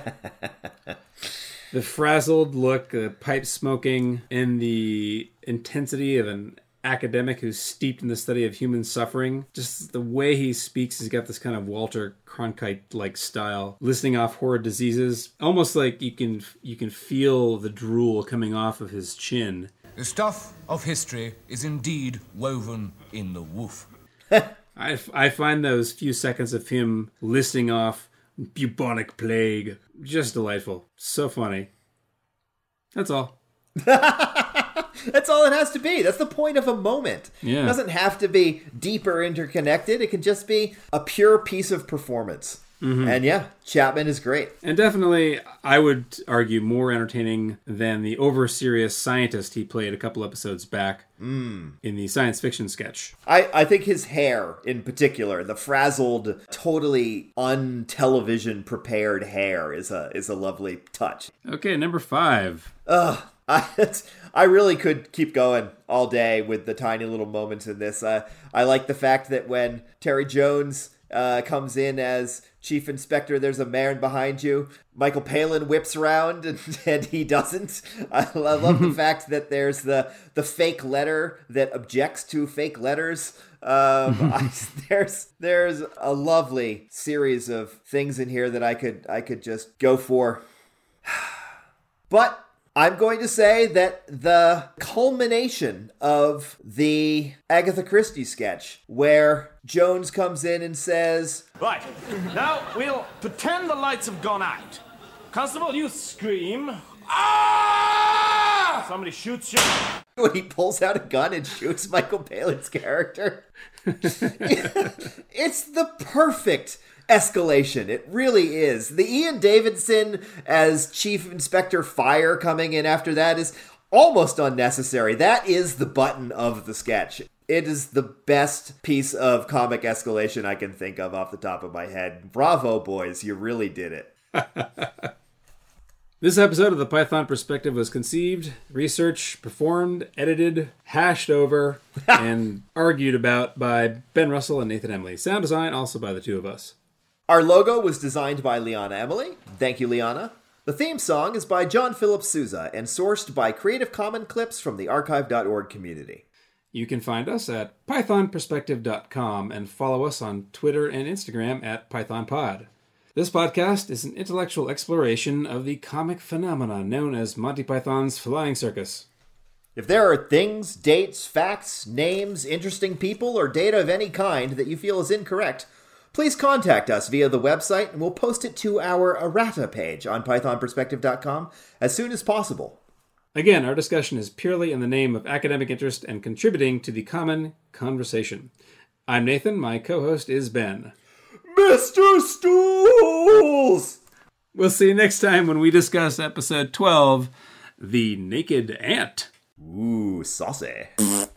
The frazzled look, the pipe smoking, and the intensity of an academic who's steeped in the study of human suffering. Just the way he speaks, he's got this kind of Walter Cronkite-like style, listing off horrid diseases. Almost like you can you can feel the drool coming off of his chin. The stuff of history is indeed woven in the woof. I, I find those few seconds of him listing off bubonic plague just delightful. So funny. That's all. That's all it has to be. That's the point of a moment. Yeah. It doesn't have to be deeper interconnected. It can just be a pure piece of performance. Mhm. And yeah, Chapman is great. And definitely, I would argue, more entertaining than the over-serious scientist he played a couple episodes back Mm. in the science fiction sketch. I, I think his hair in particular, the frazzled, totally un-television prepared hair is a is a lovely touch. Okay, number five. Ugh, I, I really could keep going all day with the tiny little moments in this. Uh, I like the fact that when Terry Jones uh, comes in as Chief Inspector, there's a man behind you. Michael Palin whips around and, and he doesn't. I, I love the fact that there's the the fake letter that objects to fake letters. Um, I, there's there's a lovely series of things in here that I could I could just go for. But I'm going to say that the culmination of the Agatha Christie sketch, where Jones comes in and says, Right, now we'll pretend the lights have gone out. Constable, you scream. Ah! Somebody shoots you. when he pulls out a gun and shoots Michael Palin's character. It's the perfect escalation. It really is. The Ian Davidson as Chief Inspector Fire coming in after that is almost unnecessary. That is the button of the sketch. It is the best piece of comic escalation I can think of off the top of my head. Bravo, boys. You really did it. This episode of The Python Perspective was conceived, researched, performed, edited, hashed over, and argued about by Ben Russell and Nathan Emily. Sound design also by the two of us. Our logo was designed by Liana Emily. Thank you, Liana. The theme song is by John Philip Sousa and sourced by Creative Commons clips from the archive dot org community. You can find us at python perspective dot com and follow us on Twitter and Instagram at PythonPod. This podcast is an intellectual exploration of the comic phenomena known as Monty Python's Flying Circus. If there are things, dates, facts, names, interesting people, or data of any kind that you feel is incorrect, please contact us via the website and we'll post it to our errata page on python perspective dot com as soon as possible. Again, our discussion is purely in the name of academic interest and contributing to the common conversation. I'm Nathan, my co-host is Ben. Mister Stools! We'll see you next time when we discuss episode twelve, The Naked Ant. Ooh, saucy.